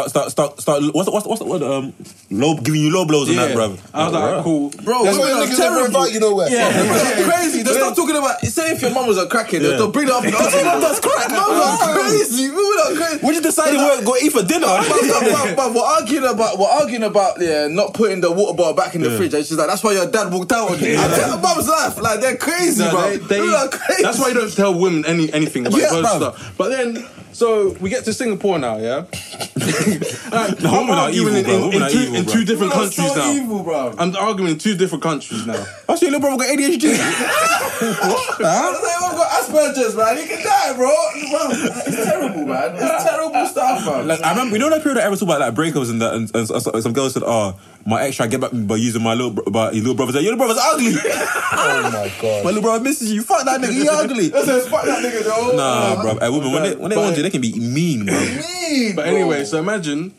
the word? Giving you low blows on that, bro. I was like, cool, bro. That's why niggas never invite you nowhere. Yeah, crazy. They start talking about. Say if your mum was a crackhead, they'll bring it up. Oh, your mum does crack. Mum are crazy. Women are crazy. When you decided we're going to eat for dinner, but we're arguing about not putting the water bottle back in the fridge. And she's like, that's why your dad walked out on you. I tell mum's laugh. Like they're crazy, bro. They're crazy. That's why you don't tell women anything about stuff. But then. So we get to Singapore now, yeah. I'm arguing in 2 different countries now. Evil, bro. I'm arguing in 2 different countries now. I see your little brother got ADHD. What? I've got Asperger's, man. He can die, bro. It's terrible, man. It's terrible stuff, man. Like, I remember, you know that period I ever talk about like breakups and that, and some girls said, "Oh, my ex tried to get back by using my little brother." Said, "Your little brother's ugly." Oh my god. My little brother misses you. Fuck that nigga. He ugly. Fuck that nigga, though. Nah, bro. Hey, women when they want you, they can be mean, bro. But anyway, so imagine,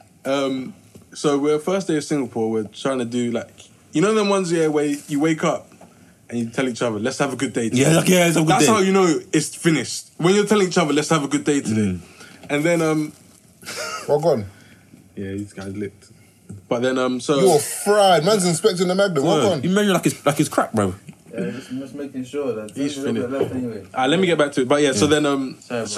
so we're first day of Singapore. We're trying to do like, you know, them ones where you wake up and you tell each other, "Let's have a good day today." Yeah, let's have a good day. That's how you know it's finished. When you're telling each other, "Let's have a good day today," and then Well gone. Yeah, these guys licked. But then so you're fried. Man's inspecting the Magnum. Well gone. You measure like it's crap, bro. Yeah, just making sure that he's finished. Left anyway. Let me get back to it. But yeah, so then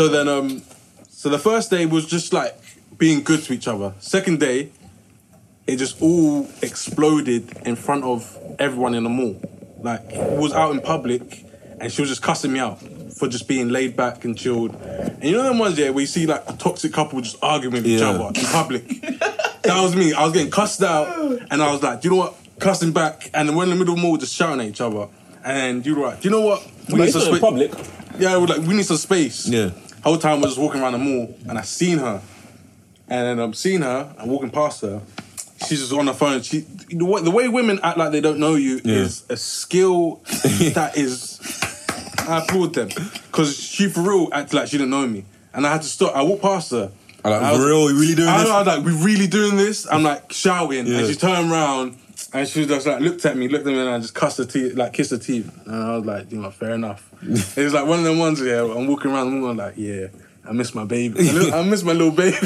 so the first day was just like being good to each other. Second day, it just all exploded in front of everyone in the mall. Like, it was out in public, and she was just cussing me out for just being laid back and chilled. And you know them ones, where you see like a toxic couple just arguing with each other in public. That was me. I was getting cussed out, and I was like, do you know what? cussing back, and we're in the middle of the mall just shouting at each other. And you're like, do you know what? We But need it's some not in space. public. Yeah, we're like, we need some space. Yeah. Whole time I was just walking around the mall, and I seen her, and then I'm seeing her, I'm walking past her. She's just on the phone. The way women act like they don't know you is a skill that is. I applaud them because she for real acted like she didn't know me, and I had to stop. I walked past her. Like, for real, we really doing this? I was like, we really doing this? I'm like shouting, and she turned around and she just like looked at me, and I just kissed her teeth, and I was like, fair enough. It was like one of them ones where I'm walking around the mall, I'm like, yeah, I miss my baby. I miss my little baby.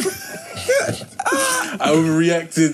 I overreacted.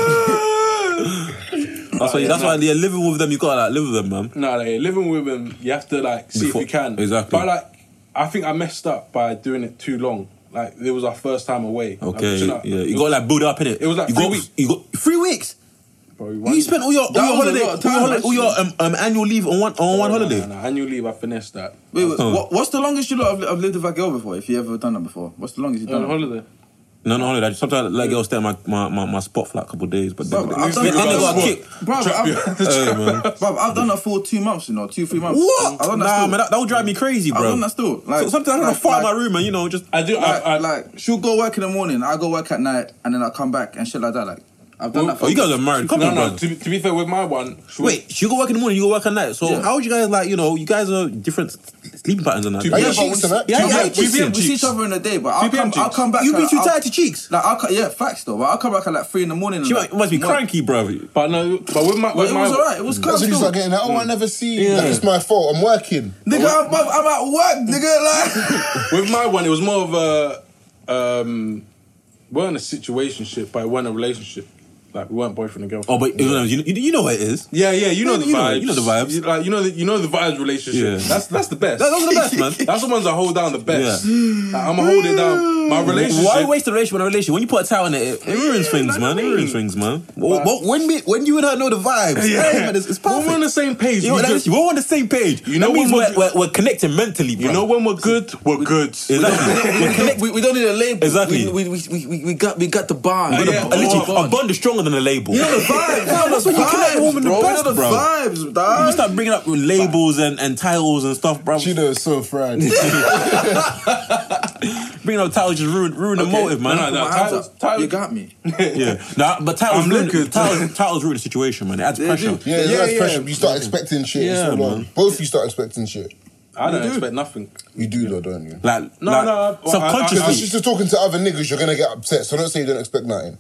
That's why living with them, you gotta live with them, man. No, living with them, you have to see if you can. Exactly. But I think I messed up by doing it too long. It was our first time away. Okay, you gotta build up in it. It was like 3 weeks. You got 3 weeks. Bro, you spent all your annual leave on one holiday. No, annual leave. I finessed that. Wait, what's the longest you lot have lived with a girl before? If you ever done that before, what's the longest you've done? On holiday. No, holiday. Sometimes I let girls stay at my spot for a couple of days, but then I've done they got kicked. I've done that for 2 months, 2-3 months. What? I've done Nah, man, that would drive me crazy, bro. I've done that still. Sometimes I'm gonna fart in my room and just. I do. She'll go work in the morning, I go work at night, and then I come back and shit like that. I've done that. You guys are married. Come on, bro. To be fair, with my one. Wait, she go work in the morning, you go work at night. So how would you guys you guys are different sleeping patterns and that? We see each other in the day, but I'll come back. You be too tired to cheeks. Facts though. But I'll come back at 3 in the morning. She must be cranky, bro. But with my, it was alright. It was That's when you start getting that. I never see. It's my fault. I'm working. Nigga, I'm at work. Nigga, with my one, it was more of a weren't a situationship, but it weren't a relationship. We weren't boyfriend and girlfriend. Oh, but you know what it is. Yeah, you know the vibes. You know the vibes. You know the vibes relationship. Yeah. That's the best. Those are the best, man. That's the ones that hold down the best. Yeah. I'm gonna hold it down. My relationship. Why waste a relationship on a relationship? When you put a towel in it ruins things, man. It ruins things, man. When you and her know the vibes, man, it's perfect. We're on the same page. We're on the same page. You know, that means we're connecting mentally, bro. You know when we're good, we're good. Exactly. we don't need a label. Exactly. We got the bond. A bond is stronger than a label. You know the vibes. That's when you connect a woman the best, bro. The vibes, dog. You start bringing up labels and titles and stuff, bro. She knows so fried. Bringing up titles just ruin the motive, man. No, you got me. Yeah. But titles ruin the situation, man. It adds pressure. Yeah, it adds pressure. You start expecting shit. Yeah, man. Both of you start expecting shit. I don't expect nothing. You do though, don't you? Subconsciously. Because you're just talking to other niggas, you're gonna get upset. So don't say you don't expect nothing.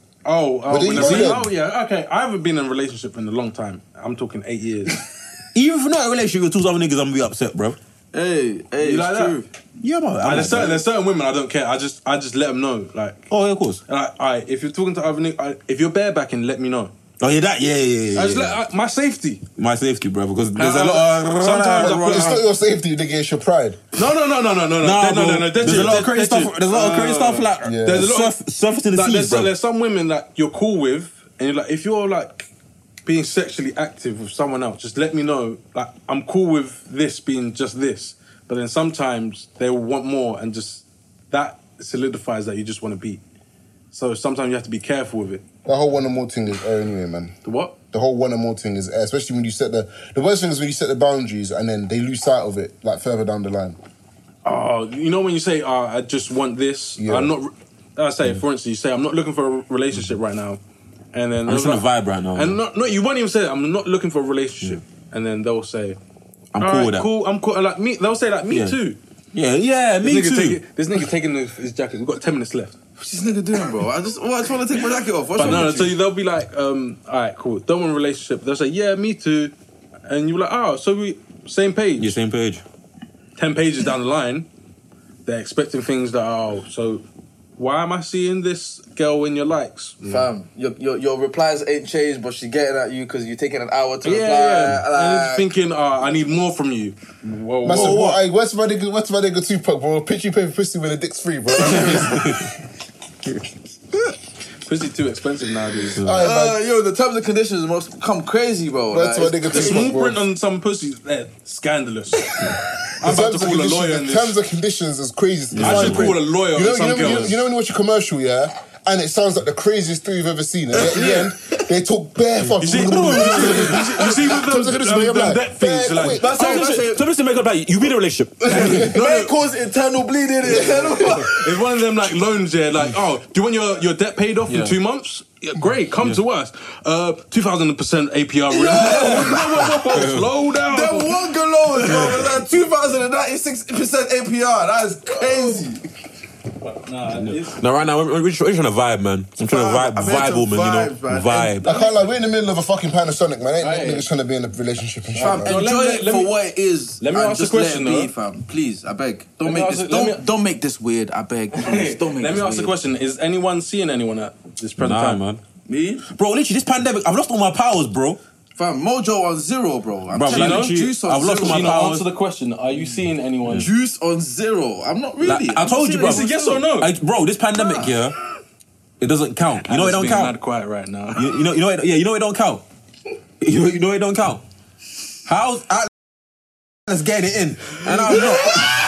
Yeah. Okay, I haven't been in a relationship in a long time. I'm talking 8 years. Even if you're not in a relationship with two other niggas, I'm gonna be upset, bro. Hey, you like true. That? Yeah, man. There's certain women I don't care. I just let them know, Oh, yeah, of course. If you're talking to other niggas, if you're barebacking, let me know. Oh yeah, that yeah. My safety, bro. Because there's a lot of sometimes it's not your safety, nigga. It's your pride. No. There's a lot of crazy stuff. There's a lot of crazy stuff like there's a lot of surface in the seas, bro. There's some women that you're cool with, and you're like, if you're being sexually active with someone else, just let me know. I'm cool with this being just this, but then sometimes they will want more, and just that solidifies that you just want to beat. So sometimes you have to be careful with it. The whole one or more thing is air anyway, man. The what? The whole one or more thing is air, especially when you set the worst thing is when you set the boundaries and then they lose sight of it, further down the line. Oh, you know when you say, I just want this, I'm not, I say, for instance, you say, I'm not looking for a relationship right now. And then I'm just in a vibe right now. And you won't even say that, I'm not looking for a relationship. And then they'll say, I'm cool with that. Cool, I'm cool. And they'll say me too. Yeah, me too. This nigga taking his jacket. We've got 10 minutes left. What's this nigga doing, bro? I just want to take my jacket off. So they'll be like, all right, cool. Don't want a relationship. They'll say, yeah, me too. And you're like, so we same page. Yeah, same page. 10 pages down the line, they're expecting things that so why am I seeing this girl in your likes? Fam, your replies ain't changed, but she's getting at you because you're taking an hour to reply. And you're thinking, I need more from you. Whoa, what? Hey, what's my nigga Tupac, bro? Picture paper pussy when the dick's free, bro. Pussy too expensive nowadays. The terms and conditions must come crazy, bro. The small print on some pussies, they're scandalous. I'm about to call a lawyer in this. Terms and conditions is crazy. I should call a lawyer on some girls. You know when you watch a commercial, yeah? and it sounds like the craziest thing you've ever seen. And at the end, they talk bare fucking. You see with the debt things, like... So listen, make up like, you be in a relationship. May cause internal bleeding. It's one of them, like, loans, yeah, like, oh, do you want your debt paid off in 2 months? Yeah, great, come to us. 2,000% APR. Slow down. That one galore, bro, like 2,096% APR. That is crazy. No, right now we're trying to vibe, man. I'm trying to vibe, woman. Vibe. I can't lie. We're in the middle of a fucking Panasonic, man. Ain't niggas trying to be in a relationship and shit. Fam, enjoy it for what it is. Let me ask a question, though. Fam, please, I beg. Don't make this weird. I beg. Please, don't make. Let me ask the question: is anyone seeing anyone at this present time, man? Me, bro. Literally, this pandemic, I've lost all my powers, bro. Fam, Mojo on 0, bro. I'm telling you, Juice on 0. I've lost all my powers. Answer the question: are you seeing anyone? Juice on 0. I'm not really. Like, I told you, bro. Is it yes or no? Bro, this pandemic, it doesn't count. You know it don't count. Mad quiet right now. You know it don't count. You know it don't count. How's Let's get it in, and I'm not.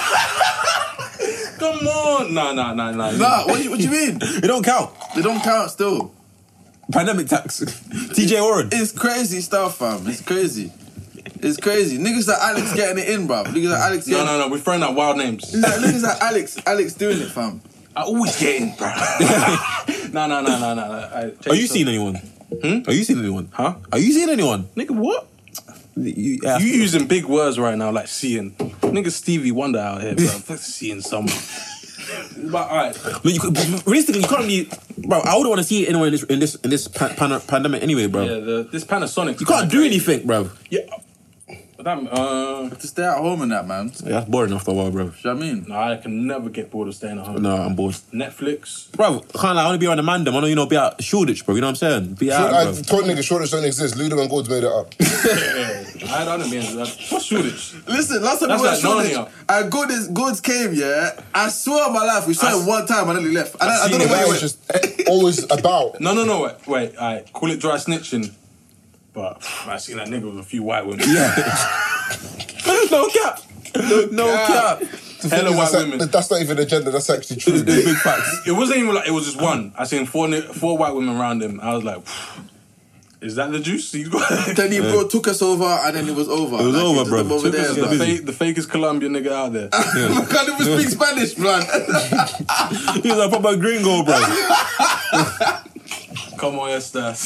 Come on, nah. Nah, what do you mean? It don't count. They don't count still. Pandemic tax. TJ Warren. It's crazy stuff, fam. It's crazy. Niggas like Alex getting it in, bruv. Niggas like Alex getting No, we're throwing out wild names. Niggas like Alex doing it, fam. I always get in, bro. No. Are you seeing anyone? Are you seeing anyone? Huh? Are you seeing anyone? Nigga, what? You using big words right now, like seeing. Nigga Stevie Wonder out here, bro. Seeing someone. But alright. Realistically, you can't be, bro. I wouldn't want to see anyone in this pandemic anyway, bro. Yeah, this Panasonic. You can't do anything, bro. Yeah. To stay at home and that, man. Yeah, that's boring after a while, bro. You know what I mean? No, I can never get bored of staying at home. No, I'm bored. Netflix. Bro, I want to be around the man, them. I know, be out Shoreditch, bro. You know what I'm saying? Be out, bro. I told niggas Shoreditch don't exist. Ludo and Gold's made it up. I don't know. What's Shoreditch? Listen, last time we went to Shoreditch, Goods came, yeah. I swear on my life, we saw it one time and then he left. I don't know where he went. It's just always about. No. Wait. Alright, call it dry snitching. But I seen that nigga with a few white women. Yeah. No cap. No cap. Hella white women. That's not even a gender. That's actually true. Big facts. It wasn't even like it was just one. I seen four white women around him. I was like, is that the juice? Then he took us over and then it was over. It was over, bro. The fakest Colombian nigga out there. I can't even speak Spanish, man. He was a proper gringo, bro. Como estas?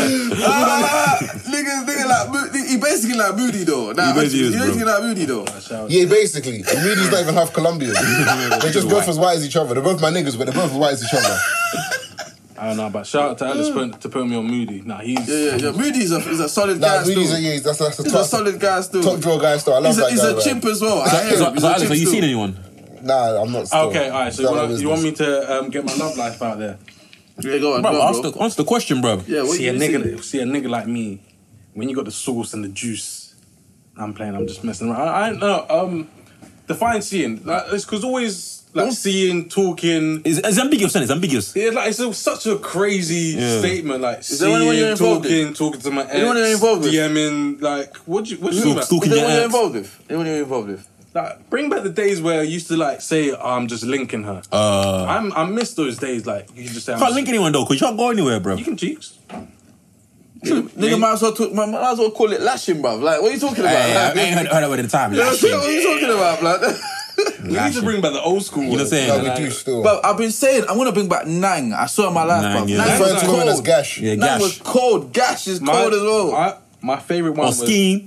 Nigga like he basically like Moody though. He basically like Moody though. Yeah, basically. Moody's not even half Colombian. They're just both as white as each other. They're both my niggas, but they're both as white as each other. I don't know, but shout out to Alice to put me on Moody. Nah, he's... Yeah. Moody's a solid guy still. Moody's that's he's a solid guy still. Top draw guy still. I love that guy. He's a chimp as well. So Alex, have you seen anyone? Nah, I'm not still. Okay, alright, so you want me to get my love life out there? Yeah, go on, bro. Answer the question, bro. Yeah, what see a nigga like me, when you got the sauce and the juice, I'm just messing around. I don't know, define seeing. Like, it's because always... Like seeing, talking. It's ambiguous, isn't it? It's ambiguous. Yeah, like it's such a crazy statement. Like is seeing, talking to my ex, DMing, like what you mean? Is that what you're involved with? Anyone you're involved with? Like, bring back the days where I used to like say I'm just linking her. I miss those days. Like you can just say. Can't link anyone though, because you can't go anywhere, bro. You can cheeks. Nigga might as well call it lashing, bruv. Like, what are you talking about? I ain't heard of it in time. What are you talking about, blood? We need to bring back the old school. You know what I'm saying? No, we do still. But I've been saying, I'm going to bring back Nang. I saw it in my life, bruv. Nang was cold. As Gash. Yeah, Nang was cold. Gash is cold as well. My favourite one was... Scheme.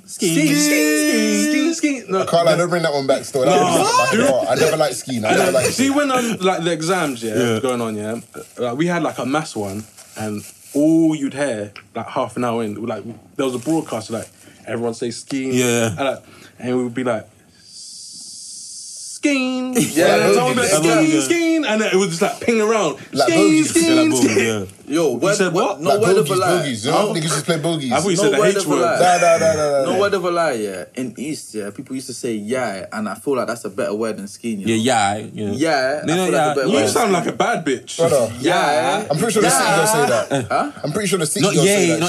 No, I can't lie, don't bring that one back still. I never liked skiing. See, when like the exams, going on, like, we had like a maths one, and all you'd hear, like half an hour in, like there was a broadcast, like everyone say skiing. Yeah. And we would be like, skiing. Skiing. And then it would just like ping around. Like skiing. Yo, you said what? No word of a lie. Bogies. You know? Niggas just play bogies. I thought you said the H word. No word of a lie, yeah. In East, yeah, people used to say yeah, and I feel like that's a better word than skiing. You know? Yeah. Yeah, I feel like a better word. You sound like a bad bitch. Yeah. I'm pretty sure the city don't say that. Huh? I'm pretty sure the city don't say that. Not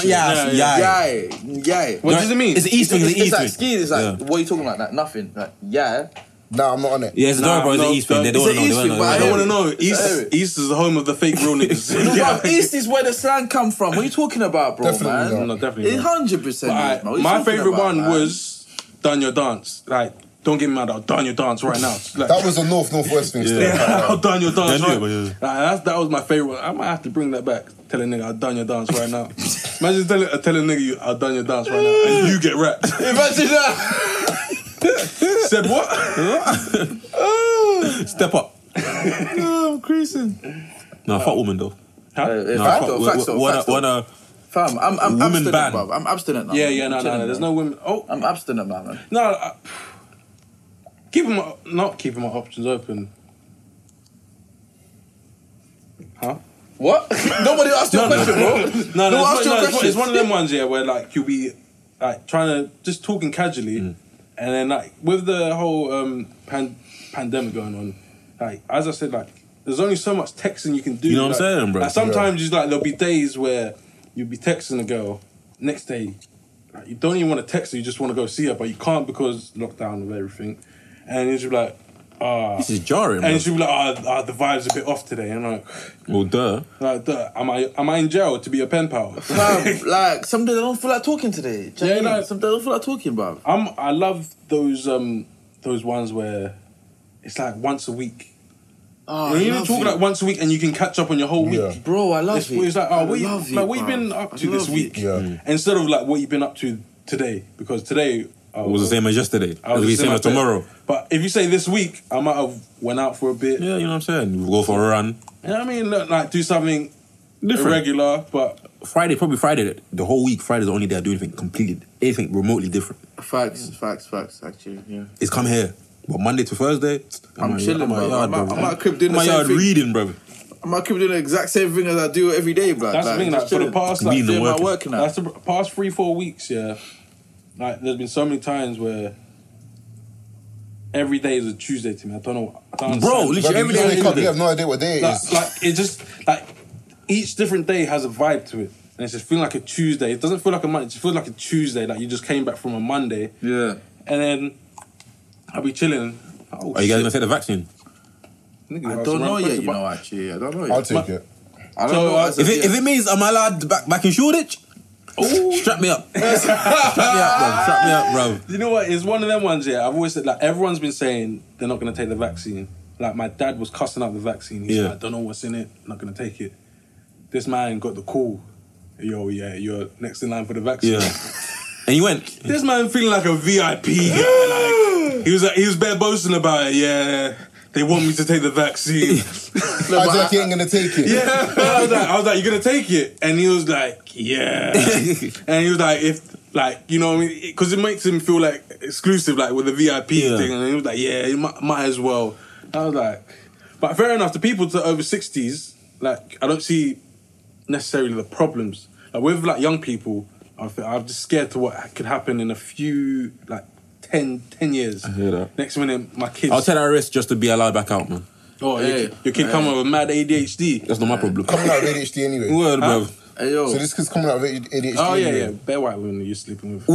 yeah. What does it mean? It's East thing. It's like skiing. It's like, what are you talking about? Like, nothing. Like, yeah. Nah, I'm not on it. Yeah, it's Durham, bro. It's the East thing. They don't know. I don't want to know. East is the home of the fake real niggas. East is where the slang come from. What are you talking about, bro, Definitely man? not. No, definitely not. 100%. My favourite one was Done Your Dance. Like, don't get me mad, I'll done your dance right now. Like, that was a northwest thing. Still. Yeah, I'll done your dance right now. Like, that was my favourite one. I might have to bring that back. Tell a nigga, I'll done your dance right now. Imagine tell a nigga, I'll done your dance right now, and you get rapped. Imagine that. Said what? Step up. Oh, I'm creasing. No, fuck woman though. Facts though. Fam, I'm abstinent, ban. bro. I'm abstinent now. Yeah, no. There's no women. Oh, I'm abstinent now, man. No, not keeping my options open. Huh? What? Nobody asked you a question, bro. It's one of them ones, yeah, where like you'll be like trying to just talking casually, and then like with the whole pandemic going on, like as I said, like there's only so much texting you can do. You know what I'm saying, bro? Like, sometimes just like there'll be days where you'll be texting a girl, next day like, you don't even want to text her, you just want to go see her, but you can't because lockdown and everything, and you'll be like, this is jarring, and she'll be like, the vibe's a bit off today, and I'm like, well, duh. Like, am I in jail to be a pen pal? Like, some days I don't feel like talking today. Yeah, no. Some days I don't feel like talking, bro. I love those ones where it's like once a week. Oh, you know, talk like once a week and you can catch up on your whole week. Bro, I love it. It's like, what you been up to this week? Yeah. Instead of like what you've been up to today, because today it was the same as yesterday. It was the same as tomorrow. But if you say this week, I might have went out for a bit. Yeah, you know what I'm saying? We'll go for a run. You know what I mean? Like do something different, irregular, but Friday, the whole week, Friday's the only day I do anything remotely different. Facts, actually, yeah. It's come here. But Monday to Thursday, I'm chilling, bro. I'm at crib doing the same thing. Reading, bro. I'm at crib doing the exact same thing as I do every day, bro. That's the thing, like, for the past, like, working out. That's the past 3-4 weeks, yeah. Like, there's been so many times where every day is a Tuesday to me. I don't know. Bro, literally every day. You have no idea what day it is. Like, it just, like, each different day has a vibe to it. And it's just feeling like a Tuesday. It doesn't feel like a Monday. It just feels like a Tuesday. Like, you just came back from a Monday. Yeah. And then I'll be chilling. Are you guys gonna take the vaccine? I don't know yet, actually. I don't know yet. I'll take it. I don't know. If it means I'm allowed back in Shoreditch, strap me up. Strap me up, bro. You know what? It's one of them ones, yeah. I've always said, like, everyone's been saying they're not gonna take the vaccine. Like, my dad was cussing out the vaccine. He's like, I don't know what's in it, I'm not gonna take it. This man got the call. Yo, yeah, you're next in line for the vaccine. Yeah. And you went. This man feeling like a VIP guy. Like, he was bare boasting about it. Yeah, they want me to take the vaccine. I was like, he ain't gonna take it. Yeah, I was like, you're gonna take it, and he was like, yeah, and he was like, if like, you know what I mean, because it makes him feel like exclusive, like with the VIP thing, and he was like, yeah, you might as well. I was like, but fair enough. The people to over 60s, like, I don't see necessarily the problems. Like with like young people, I'm just scared to what could happen in a few, like, 10 years. I hear that. Next minute, my kids... I'll take that risk just to be allowed back out, man. Oh, your kid come with mad ADHD. That's not my problem. Coming out of ADHD anyway. Word, bro. Hey, yo. So this kid's coming out of ADHD Oh, anyway. yeah. Bare white women you're sleeping with.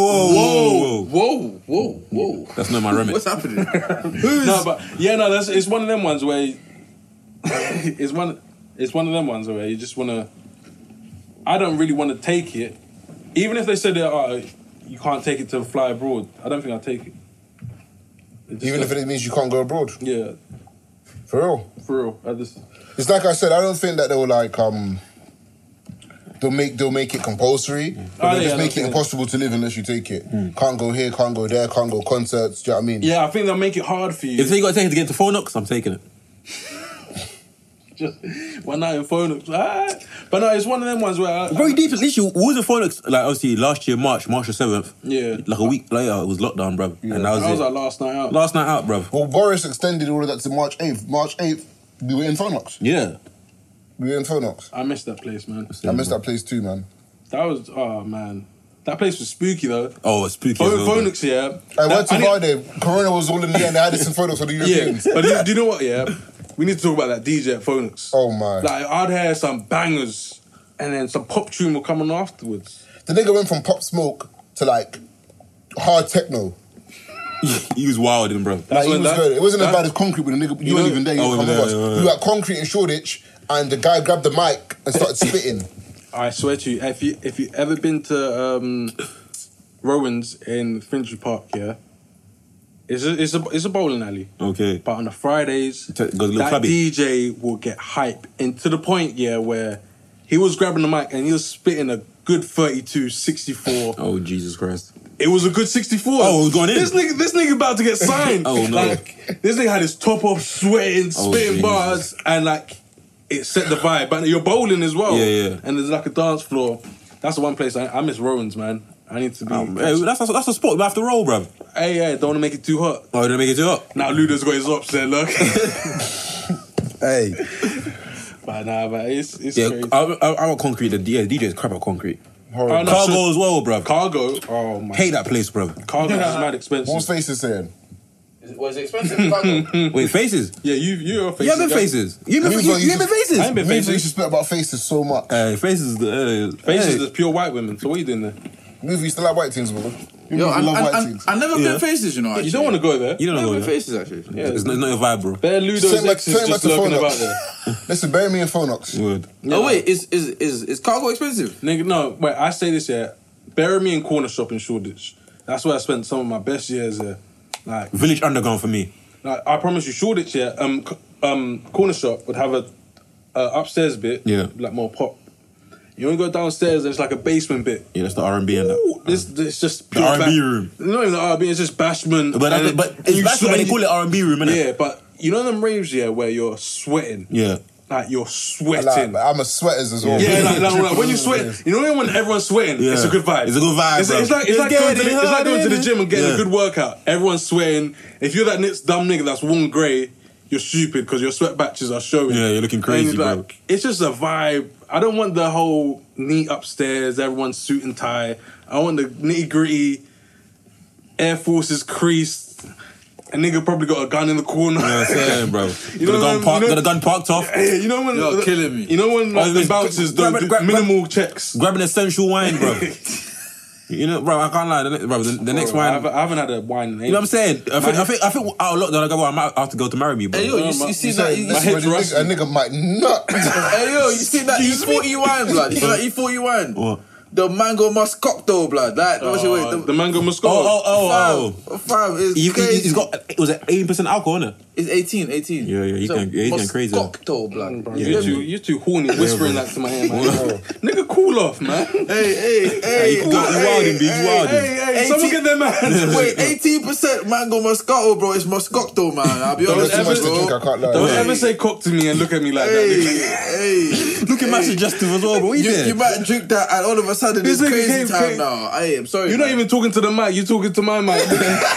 Whoa. That's not my remit. What's happening? No, but... Yeah, no, it's one of them ones where... it's one of them ones where you just want to... I don't really want to take it. Even if they said that you can't take it to fly abroad, I don't think I'll take it. Even if it means you can't go abroad? Yeah. For real? For real. It's like I said, I don't think that they'll like... They'll make it compulsory, but they'll just make it impossible to live unless you take it. Can't go here, can't go there, can't go concerts, do you know what I mean? Yeah, I think they'll make it hard for you. If you got to take it to get to Phonox, I'm taking it. Just one night in Phonox. But no, it's one of them ones where... Very deep. Literally, we was in Phonox, like, obviously, last year, March the 7th. Yeah. Like a week later, it was lockdown, bruv. Yeah. And that was like last night out. Last night out, bruv. Well, Boris extended all of that to March 8th. March 8th, we were in Phonox. Yeah. We were in Phonox. I missed that place, man. I missed that place too, man. That was... Oh, man. That place was spooky, though. Oh, it's spooky. Phonox, yeah. I went to Friday. Corona was all in the end. They had this in Phonox for the Europeans. Yeah, but do you know what, yeah? We need to talk about that DJ at Phonox. Oh, my. Like, I'd hear some bangers, and then some pop tune will come on afterwards. The nigga went from Pop Smoke to, like, hard techno. He was wilding, bro. Like, he was good. It wasn't as bad as Concrete with a nigga. You weren't even there. You were at Concrete in Shoreditch, and the guy grabbed the mic and started spitting. I swear to you, if you ever been to Rowan's in Finchley Park, yeah, it's a bowling alley. Okay. But on the Fridays, that DJ will get hype, and to the point, yeah, where he was grabbing the mic and he was spitting a good 32, 64. Oh, Jesus Christ. It was a good 64. Oh, we're going in. This nigga about to get signed. Oh, no. Like, this nigga had his top off, sweating, spitting bars, and like, it set the vibe. But you're bowling as well. Yeah. And there's like a dance floor. That's the one place I miss Rowan's, man. I need to be... hey, that's a spot. We have to roll, bruv. Hey, don't want to make it too hot. Oh, don't make it too hot? Now Luda's got his ops there, look. Hey. But it's crazy. I want Concrete. The DJ is crap at Concrete. Horrible. Cargo as well, bruv. Cargo? Oh, my... Hate that place, bruv. Cargo is mad expensive. What's Faces saying? Was it expensive? Cargo? Wait, Faces? Yeah, you're a Faces. You have been Faces. You have been Faces? I ain't been Faces. Faces. used to spit about Faces so much. Faces is pure white women. So what are you doing there? Movie used to like white things, bro. Yo, I never been Faces, you know. Actually. You don't want to go there. You don't know been Faces, actually. Yeah, it's not your vibe, bro. Bare Ludo's ex is just lurking about there. Listen, bury me in Phonox. Word. Yeah. Oh wait, is Cargo expensive? Nigga, no. Wait, I say this here. Bury me in Corner Shop in Shoreditch. That's where I spent some of my best years there. Like Village Underground for me. Like, I promise you, Shoreditch, yeah. Corner Shop would have a upstairs bit, like more pop. You only go downstairs and it's like a basement bit. Yeah, that's the R&B and that. It's just the R&B room. Not even the R&B, it's just bashment. But it's bashment, but they call it R&B room, innit? Yeah, but you know them raves, yeah, where you're sweating? Yeah. Like, you're sweating. Like, I'm a sweaters as well. Yeah, like when you sweat, you know when everyone's sweating, it's a good vibe. It's a good vibe, It's like going to the gym and getting a good workout. Everyone's sweating. If you're that dumb nigga that's worn grey, you're stupid because your sweat patches are showing. Yeah, you're looking crazy, bro. It's just a vibe. I don't want the whole neat upstairs, everyone's suit and tie. I want the nitty-gritty, Air Forces creased. A nigga probably got a gun in the corner. Yeah, same, bro. Got a gun parked off. Yeah, you know when... You're killing me. You know when the bouncers do minimal checks? Grabbing essential wine, bro. You know, bro, I can't lie. The next wine... I haven't had a wine in ages. You know what I'm saying? I think out of lockdown, I go, I might have to go to marry me, bro. Hey, yo, you see that... A nigga might not. Hey, yo, you see that E40 wine, blood? You see that E40 wine? What? The mango moscato, blood. That the mango moscato. Oh. Fam, it's crazy. He's got... It was 18% alcohol, innit? It's 18. Yeah, he's getting crazy. Moscato, blood. Bro, you're too horny whispering that to my hand, man. Nigga, cool off, man. Hey. You wilding, B. You wilding. Hey, someone get them man. Wait, 18% mango moscato, bro. It's moscato, man. I'll be honest with you, bro. Don't ever say cock to me and look at me like that. Hey. Look at my suggestive as well, bro. You might drink that and all of a sudden it's crazy time now. I am sorry. You're not even talking to the mic. You're talking to my mic.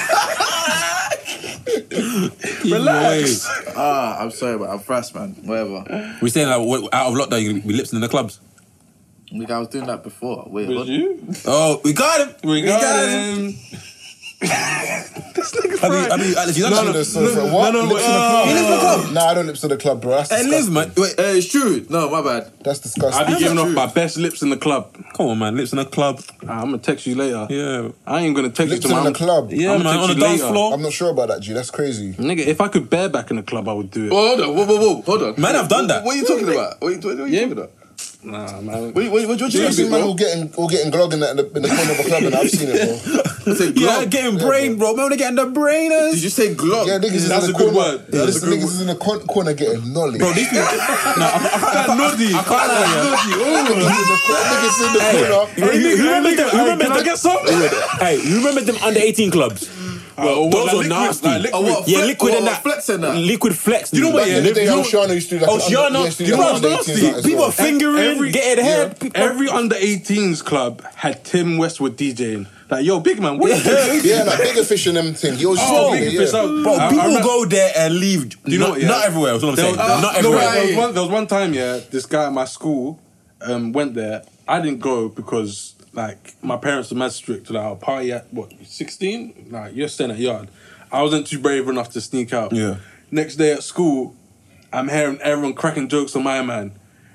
Relax. I'm sorry, but I'm fast, man. Whatever. We're saying like out of lockdown, you be lipsing in the clubs. Like I was doing that before. Wait, was you? Oh, we got him. We got him. This nigga I mean, Alex, you don't What? No. Lips in the club? He lives in the club. Nah, I don't lips in the club, bro. That's Hey, live, man. Wait, it's true. No, my bad. That's disgusting. I be giving off my best lips in the club. come on, man. Lips in the club. I'm gonna text you later. Yeah. I ain't gonna text Lips you to in my the club. Yeah, I'ma man. text On the you dance later. floor. I'm not sure about that, G. That's crazy. Nigga, if I could bareback in the club, I would do it. Oh, hold on. Whoa. Hold on. Man, I've done that. What are you talking about? What are you talking about? Nah, man. What you I've seen mean, man bro? all getting glogging in the corner of a club, and I've seen it, bro. Yeah, getting brain, bro. Man, they're getting the brainers. Did you say glog? Yeah, niggas is That's in a the good corner. word. Yeah, That's a good niggas is in the corner getting nolly. Bro, these people... Noddy. I can't lie. Niggas in the corner. You remember them? Can I get some? Hey, you remember them under 18 clubs? Well, Those were nasty. Yeah, liquid and that. Flex and that. Liquid flex. You know what? Back in the day, Oceana used to do like Oceana? you know what's nasty? People fingering, getting head. Every under 18s club had Tim Westwood DJing. Like, yo, big man, what are you doing? Yeah, like bigger fish in them thing. He always Big fish. Bro, people go there and leave. Do you know what? Yeah. Not everywhere. That's what I'm saying. Not No, everywhere. there was one time, yeah, this guy at my school went there. I didn't go because, like, my parents were mad strict. Like, I'll party at, 16? Like, you're staying at yard. I wasn't too brave enough to sneak out. Yeah. Next day at school, I'm hearing everyone cracking jokes on my man.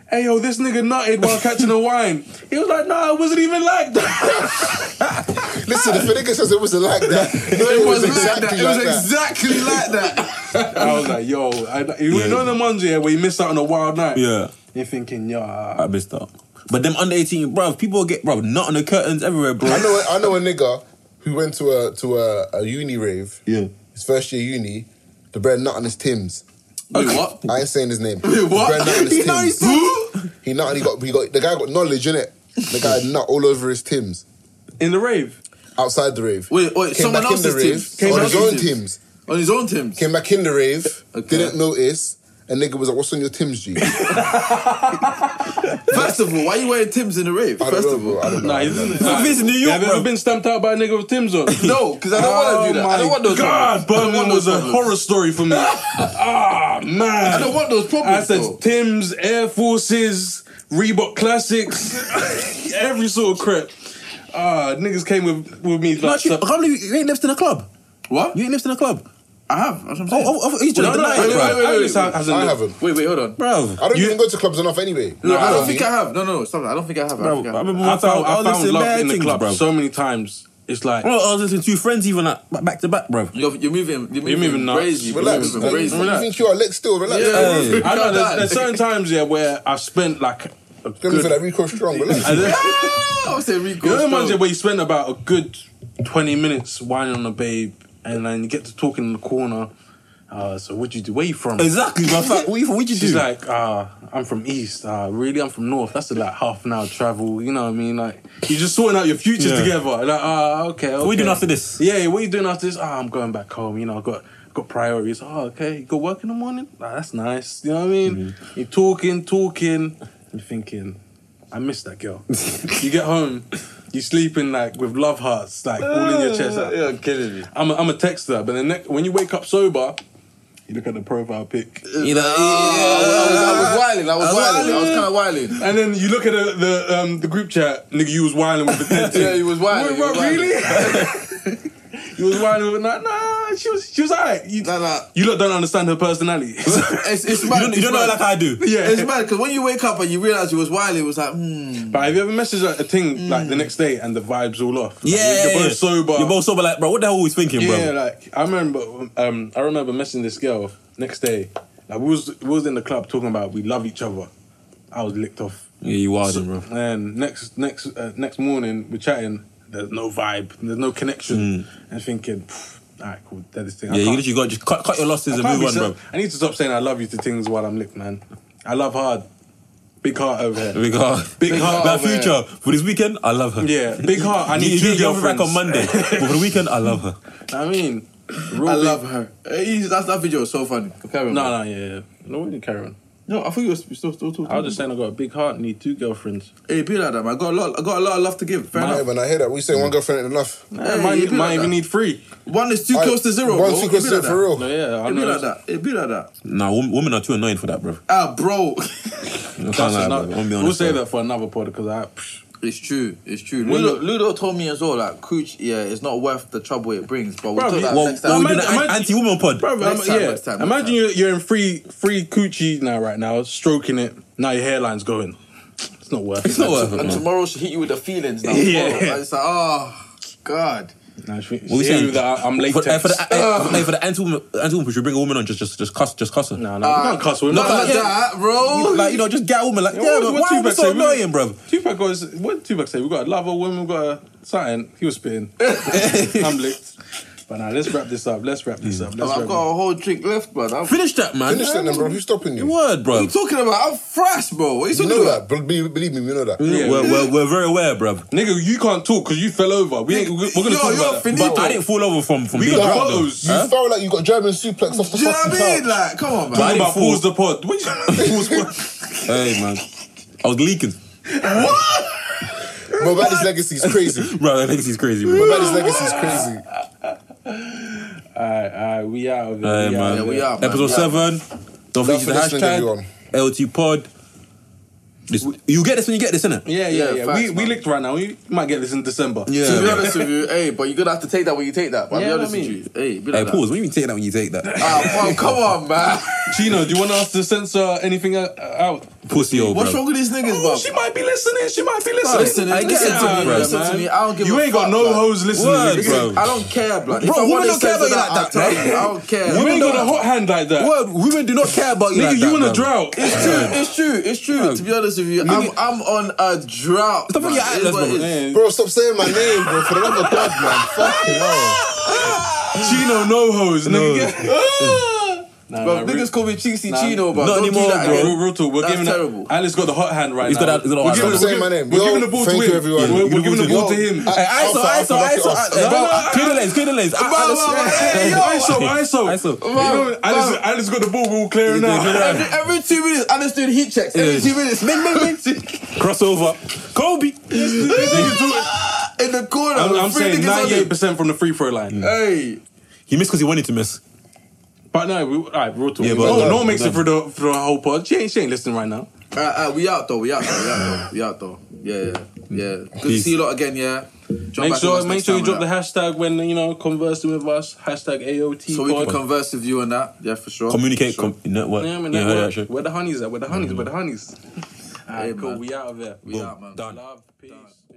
hey, yo, this nigga nutted while catching a wine. He was like, nah, it wasn't even like that. Listen, if a nigga says it wasn't like that, it was exactly like that. It was exactly like that. I was like, yo, you know the ones here where you miss out on a wild night? Yeah. You're thinking, I missed out. But them under 18, bro, people get, bro, nut on the curtains everywhere, bro. I know a nigga who went to a uni rave. Yeah. His first year uni, the bread nut on his Tims. Wait, what? I ain't saying his name. Wait, what? The bread nut on his Tims. Who? He nut and he got the guy got knowledge, innit? The guy nut all over his Tims. in the rave. Outside the rave. Wait, Came someone back in the else's rave. Tims? On his own Tims. On his own Tims? Came back in the rave. Okay. Didn't notice. And nigga was like, what's on your Tims, G? First of all, why are you wearing Tims in the rave? I don't know. Nah, This is New York, have you bro. ever been stamped out by a nigga with Tim's on? No, because I don't want to do that. I don't want those God, problems. Birmingham was a horror story for me. Ah, man. I don't want those I problems, said though. Tim's, Air Forces, Reebok Classics, every sort of crap. Niggas came with me like... I can't believe you ain't lived in a club. What? You ain't lived in a club. I have. That's what I'm saying. He's just denying it, bro. I haven't. Wait, hold on. Bro. I don't even go to clubs enough anyway. No, I don't think I have. No, stop that. I don't think I have. Bro, I remember I one time found I was listening love bad in the things, club bro. so many times. It's like... Bro, I was listening to two friends even like back to back, bro. You're moving nuts. crazy. Relax. You're moving crazy. You think you are lit still? Relax. Yeah. I know there's certain times where I've spent like a Give me for that Rico Strong. Relax. I would say Rico. You know the ones where you spend about a good 20 minutes whining on a babe and then you get to talking in the corner. So what'd you do? Where you from? Exactly, bro. What'd you do? She's like, I'm from East. Really, I'm from North. That's like half an hour travel. You know what I mean? Like, you're just sorting out your futures together. Like, okay. What are you doing after this? Yeah, what are you doing after this? I'm going back home. You know, I've got priorities. Okay. You go work in the morning? That's nice. You know what I mean? Mm-hmm. You're talking. You're thinking, I miss that girl. You get home, you sleeping like with love hearts, like all in your chest. Like, You're kidding me. I'm a texter, but then when you wake up sober, you look at the profile pic. You know, I was kind of wilding. And then you look at the group chat, nigga, you was wilding with the 10 Yeah, he was wilding. Wait, what, really? You was wilding with nah, she was alright. You lot don't understand her personality. It's mad. you don't know like I do. Yeah. It's mad because when you wake up and you realise you was wilding, it was like, But have you ever messaged a thing like the next day and the vibe's all off? Like, Yeah, you're both sober. You're both sober, like, bro. What the hell was thinking, bro? Yeah, like I remember messaging this girl next day. Like we was in the club talking about we love each other. I was licked off. Yeah, you wilding, bro. And next morning we're chatting. There's no vibe. There's no connection. And thinking, alright, cool. That's this thing. Yeah, you literally got to just cut your losses and move on, bro. I need to stop saying I love you to things while I'm licked, man. I love hard. Big heart over here. Big heart. Big heart That over future for this weekend, I love her. Yeah, big heart. I need You two get back girlfriends on Monday, but for the weekend, I love her. I mean, I love her. That video was so funny. Carry on. No, yeah. No, we didn't carry on. No, I thought you were still talking. I was just saying I got a big heart and need two girlfriends. Hey, be like that, man. I got a lot of love to give. Fair Hey, enough. man, I hear that. We say one girlfriend ain't enough. Might even need three. One is too close to zero. One bro. too close It to be like zero, for real. No, yeah, I It be know. like that. It be like that. Nah, women are too annoying for that, bro. Bro. I can't lie, bro. I'm gonna be honest, We'll say bro. that for another pod because It's true. Ludo told me as well, like, cooch, it's not worth the trouble it brings. But we'll talk about that next time. We're doing an anti-woman pod. Bro, Next time. Imagine you're in free coochie now, right now, stroking it. Now your hairline's going. It's not worth it. It's not worth it, And man. tomorrow she'll hit you with the feelings now. Yeah. It's like, oh, God. Nah, What we saying? I'm late. For the anti-woman, we should bring a woman on, just cuss her. No, we can't cuss. We're Not not like that, bro. Like, just get a woman. Like, yeah, but why are we so annoying, bro? Tupac goes, what did Tupac say? We got a love a woman, we got a something. He was spitting. I'm licked. But now let's wrap this up. Let's wrap this up. I've got a whole drink left, bro. Finish that, man. Finish that then, bro. Who's stopping you? Word, bro. What are you talking about? I'm fresh, bro. What are you You talking know about? that. Believe me, we know that. Yeah. We're very aware, bro. Nigga, you can't talk because you fell over. We're gonna talk about that. finito. But I didn't fall over from We being got drunk, though. photos. You felt like you got German suplex off the Do you know fucking what I mean? couch. Like, come on, man. I Talking didn't about fall. pause the pod. What you Hey, man. I was leaking. Mo Baddy's legacy is crazy. Bro, that legacy's crazy, bro. Mo Baddy's legacy is crazy. Alright, we out of it. Hey, man. Yeah, we out, man. Episode 7. Don't forget the listening, everyone. hashtag LT Pod. You get this when you get this, innit? Yeah. Facts, We man. licked right now. We might get this in December. To be honest with you, hey, but you're gonna have to take that when you take that. But I'll be Yeah, honest I with mean. you. Hey, be Hey, like pause. When you take that when you take that? that. Come on, man. Chino, do you want us to censor anything out? Pussy, bro. What's wrong with these niggas, bro? She might be listening. Listen to me. I don't give a fuck. You ain't got no hoes listening, bro. I don't care, blood. Bro, women don't care about you like that, bro. I don't care. You ain't got a hot hand like that. Word, women do not care about you like that. Nigga, you in a drought. It's true. To be honest with you, I'm on a drought. Stop your atlas, bro. Stop saying my name, bro. For the love of God, man. Fucking hell. Chino, no hoes, nigga. Bro, niggas call me Cheesy Chino, bro. Not anymore, bro. Real talk. We're That's giving terrible. Alice got the hot hand right now. He's got the hot hand. Stop saying my name. We're giving the ball to him. Thank you, everyone. We're giving the ball to him. Clear the lanes. ISO. Alice got the ball. We're all clearing out. Every 2 minutes, Alice doing heat checks. Every 2 minutes. Crossover. Kobe. In the corner. I'm saying 98% from the free throw line. Hey. He missed because he wanted to miss. But no, alright, real talk. Yeah, no one makes it through the whole pod. She ain't listening right now. We out though. Yeah. Good to see you lot again. Yeah. Make sure you drop the hashtag when conversing with us. Hashtag AOT. So we can converse with you on that. Yeah, for sure. Communicate. Network. Yeah, network. Where the honeys at? Where the honeys? Alright, cool. We out of there. We out, man. Done. Love, peace.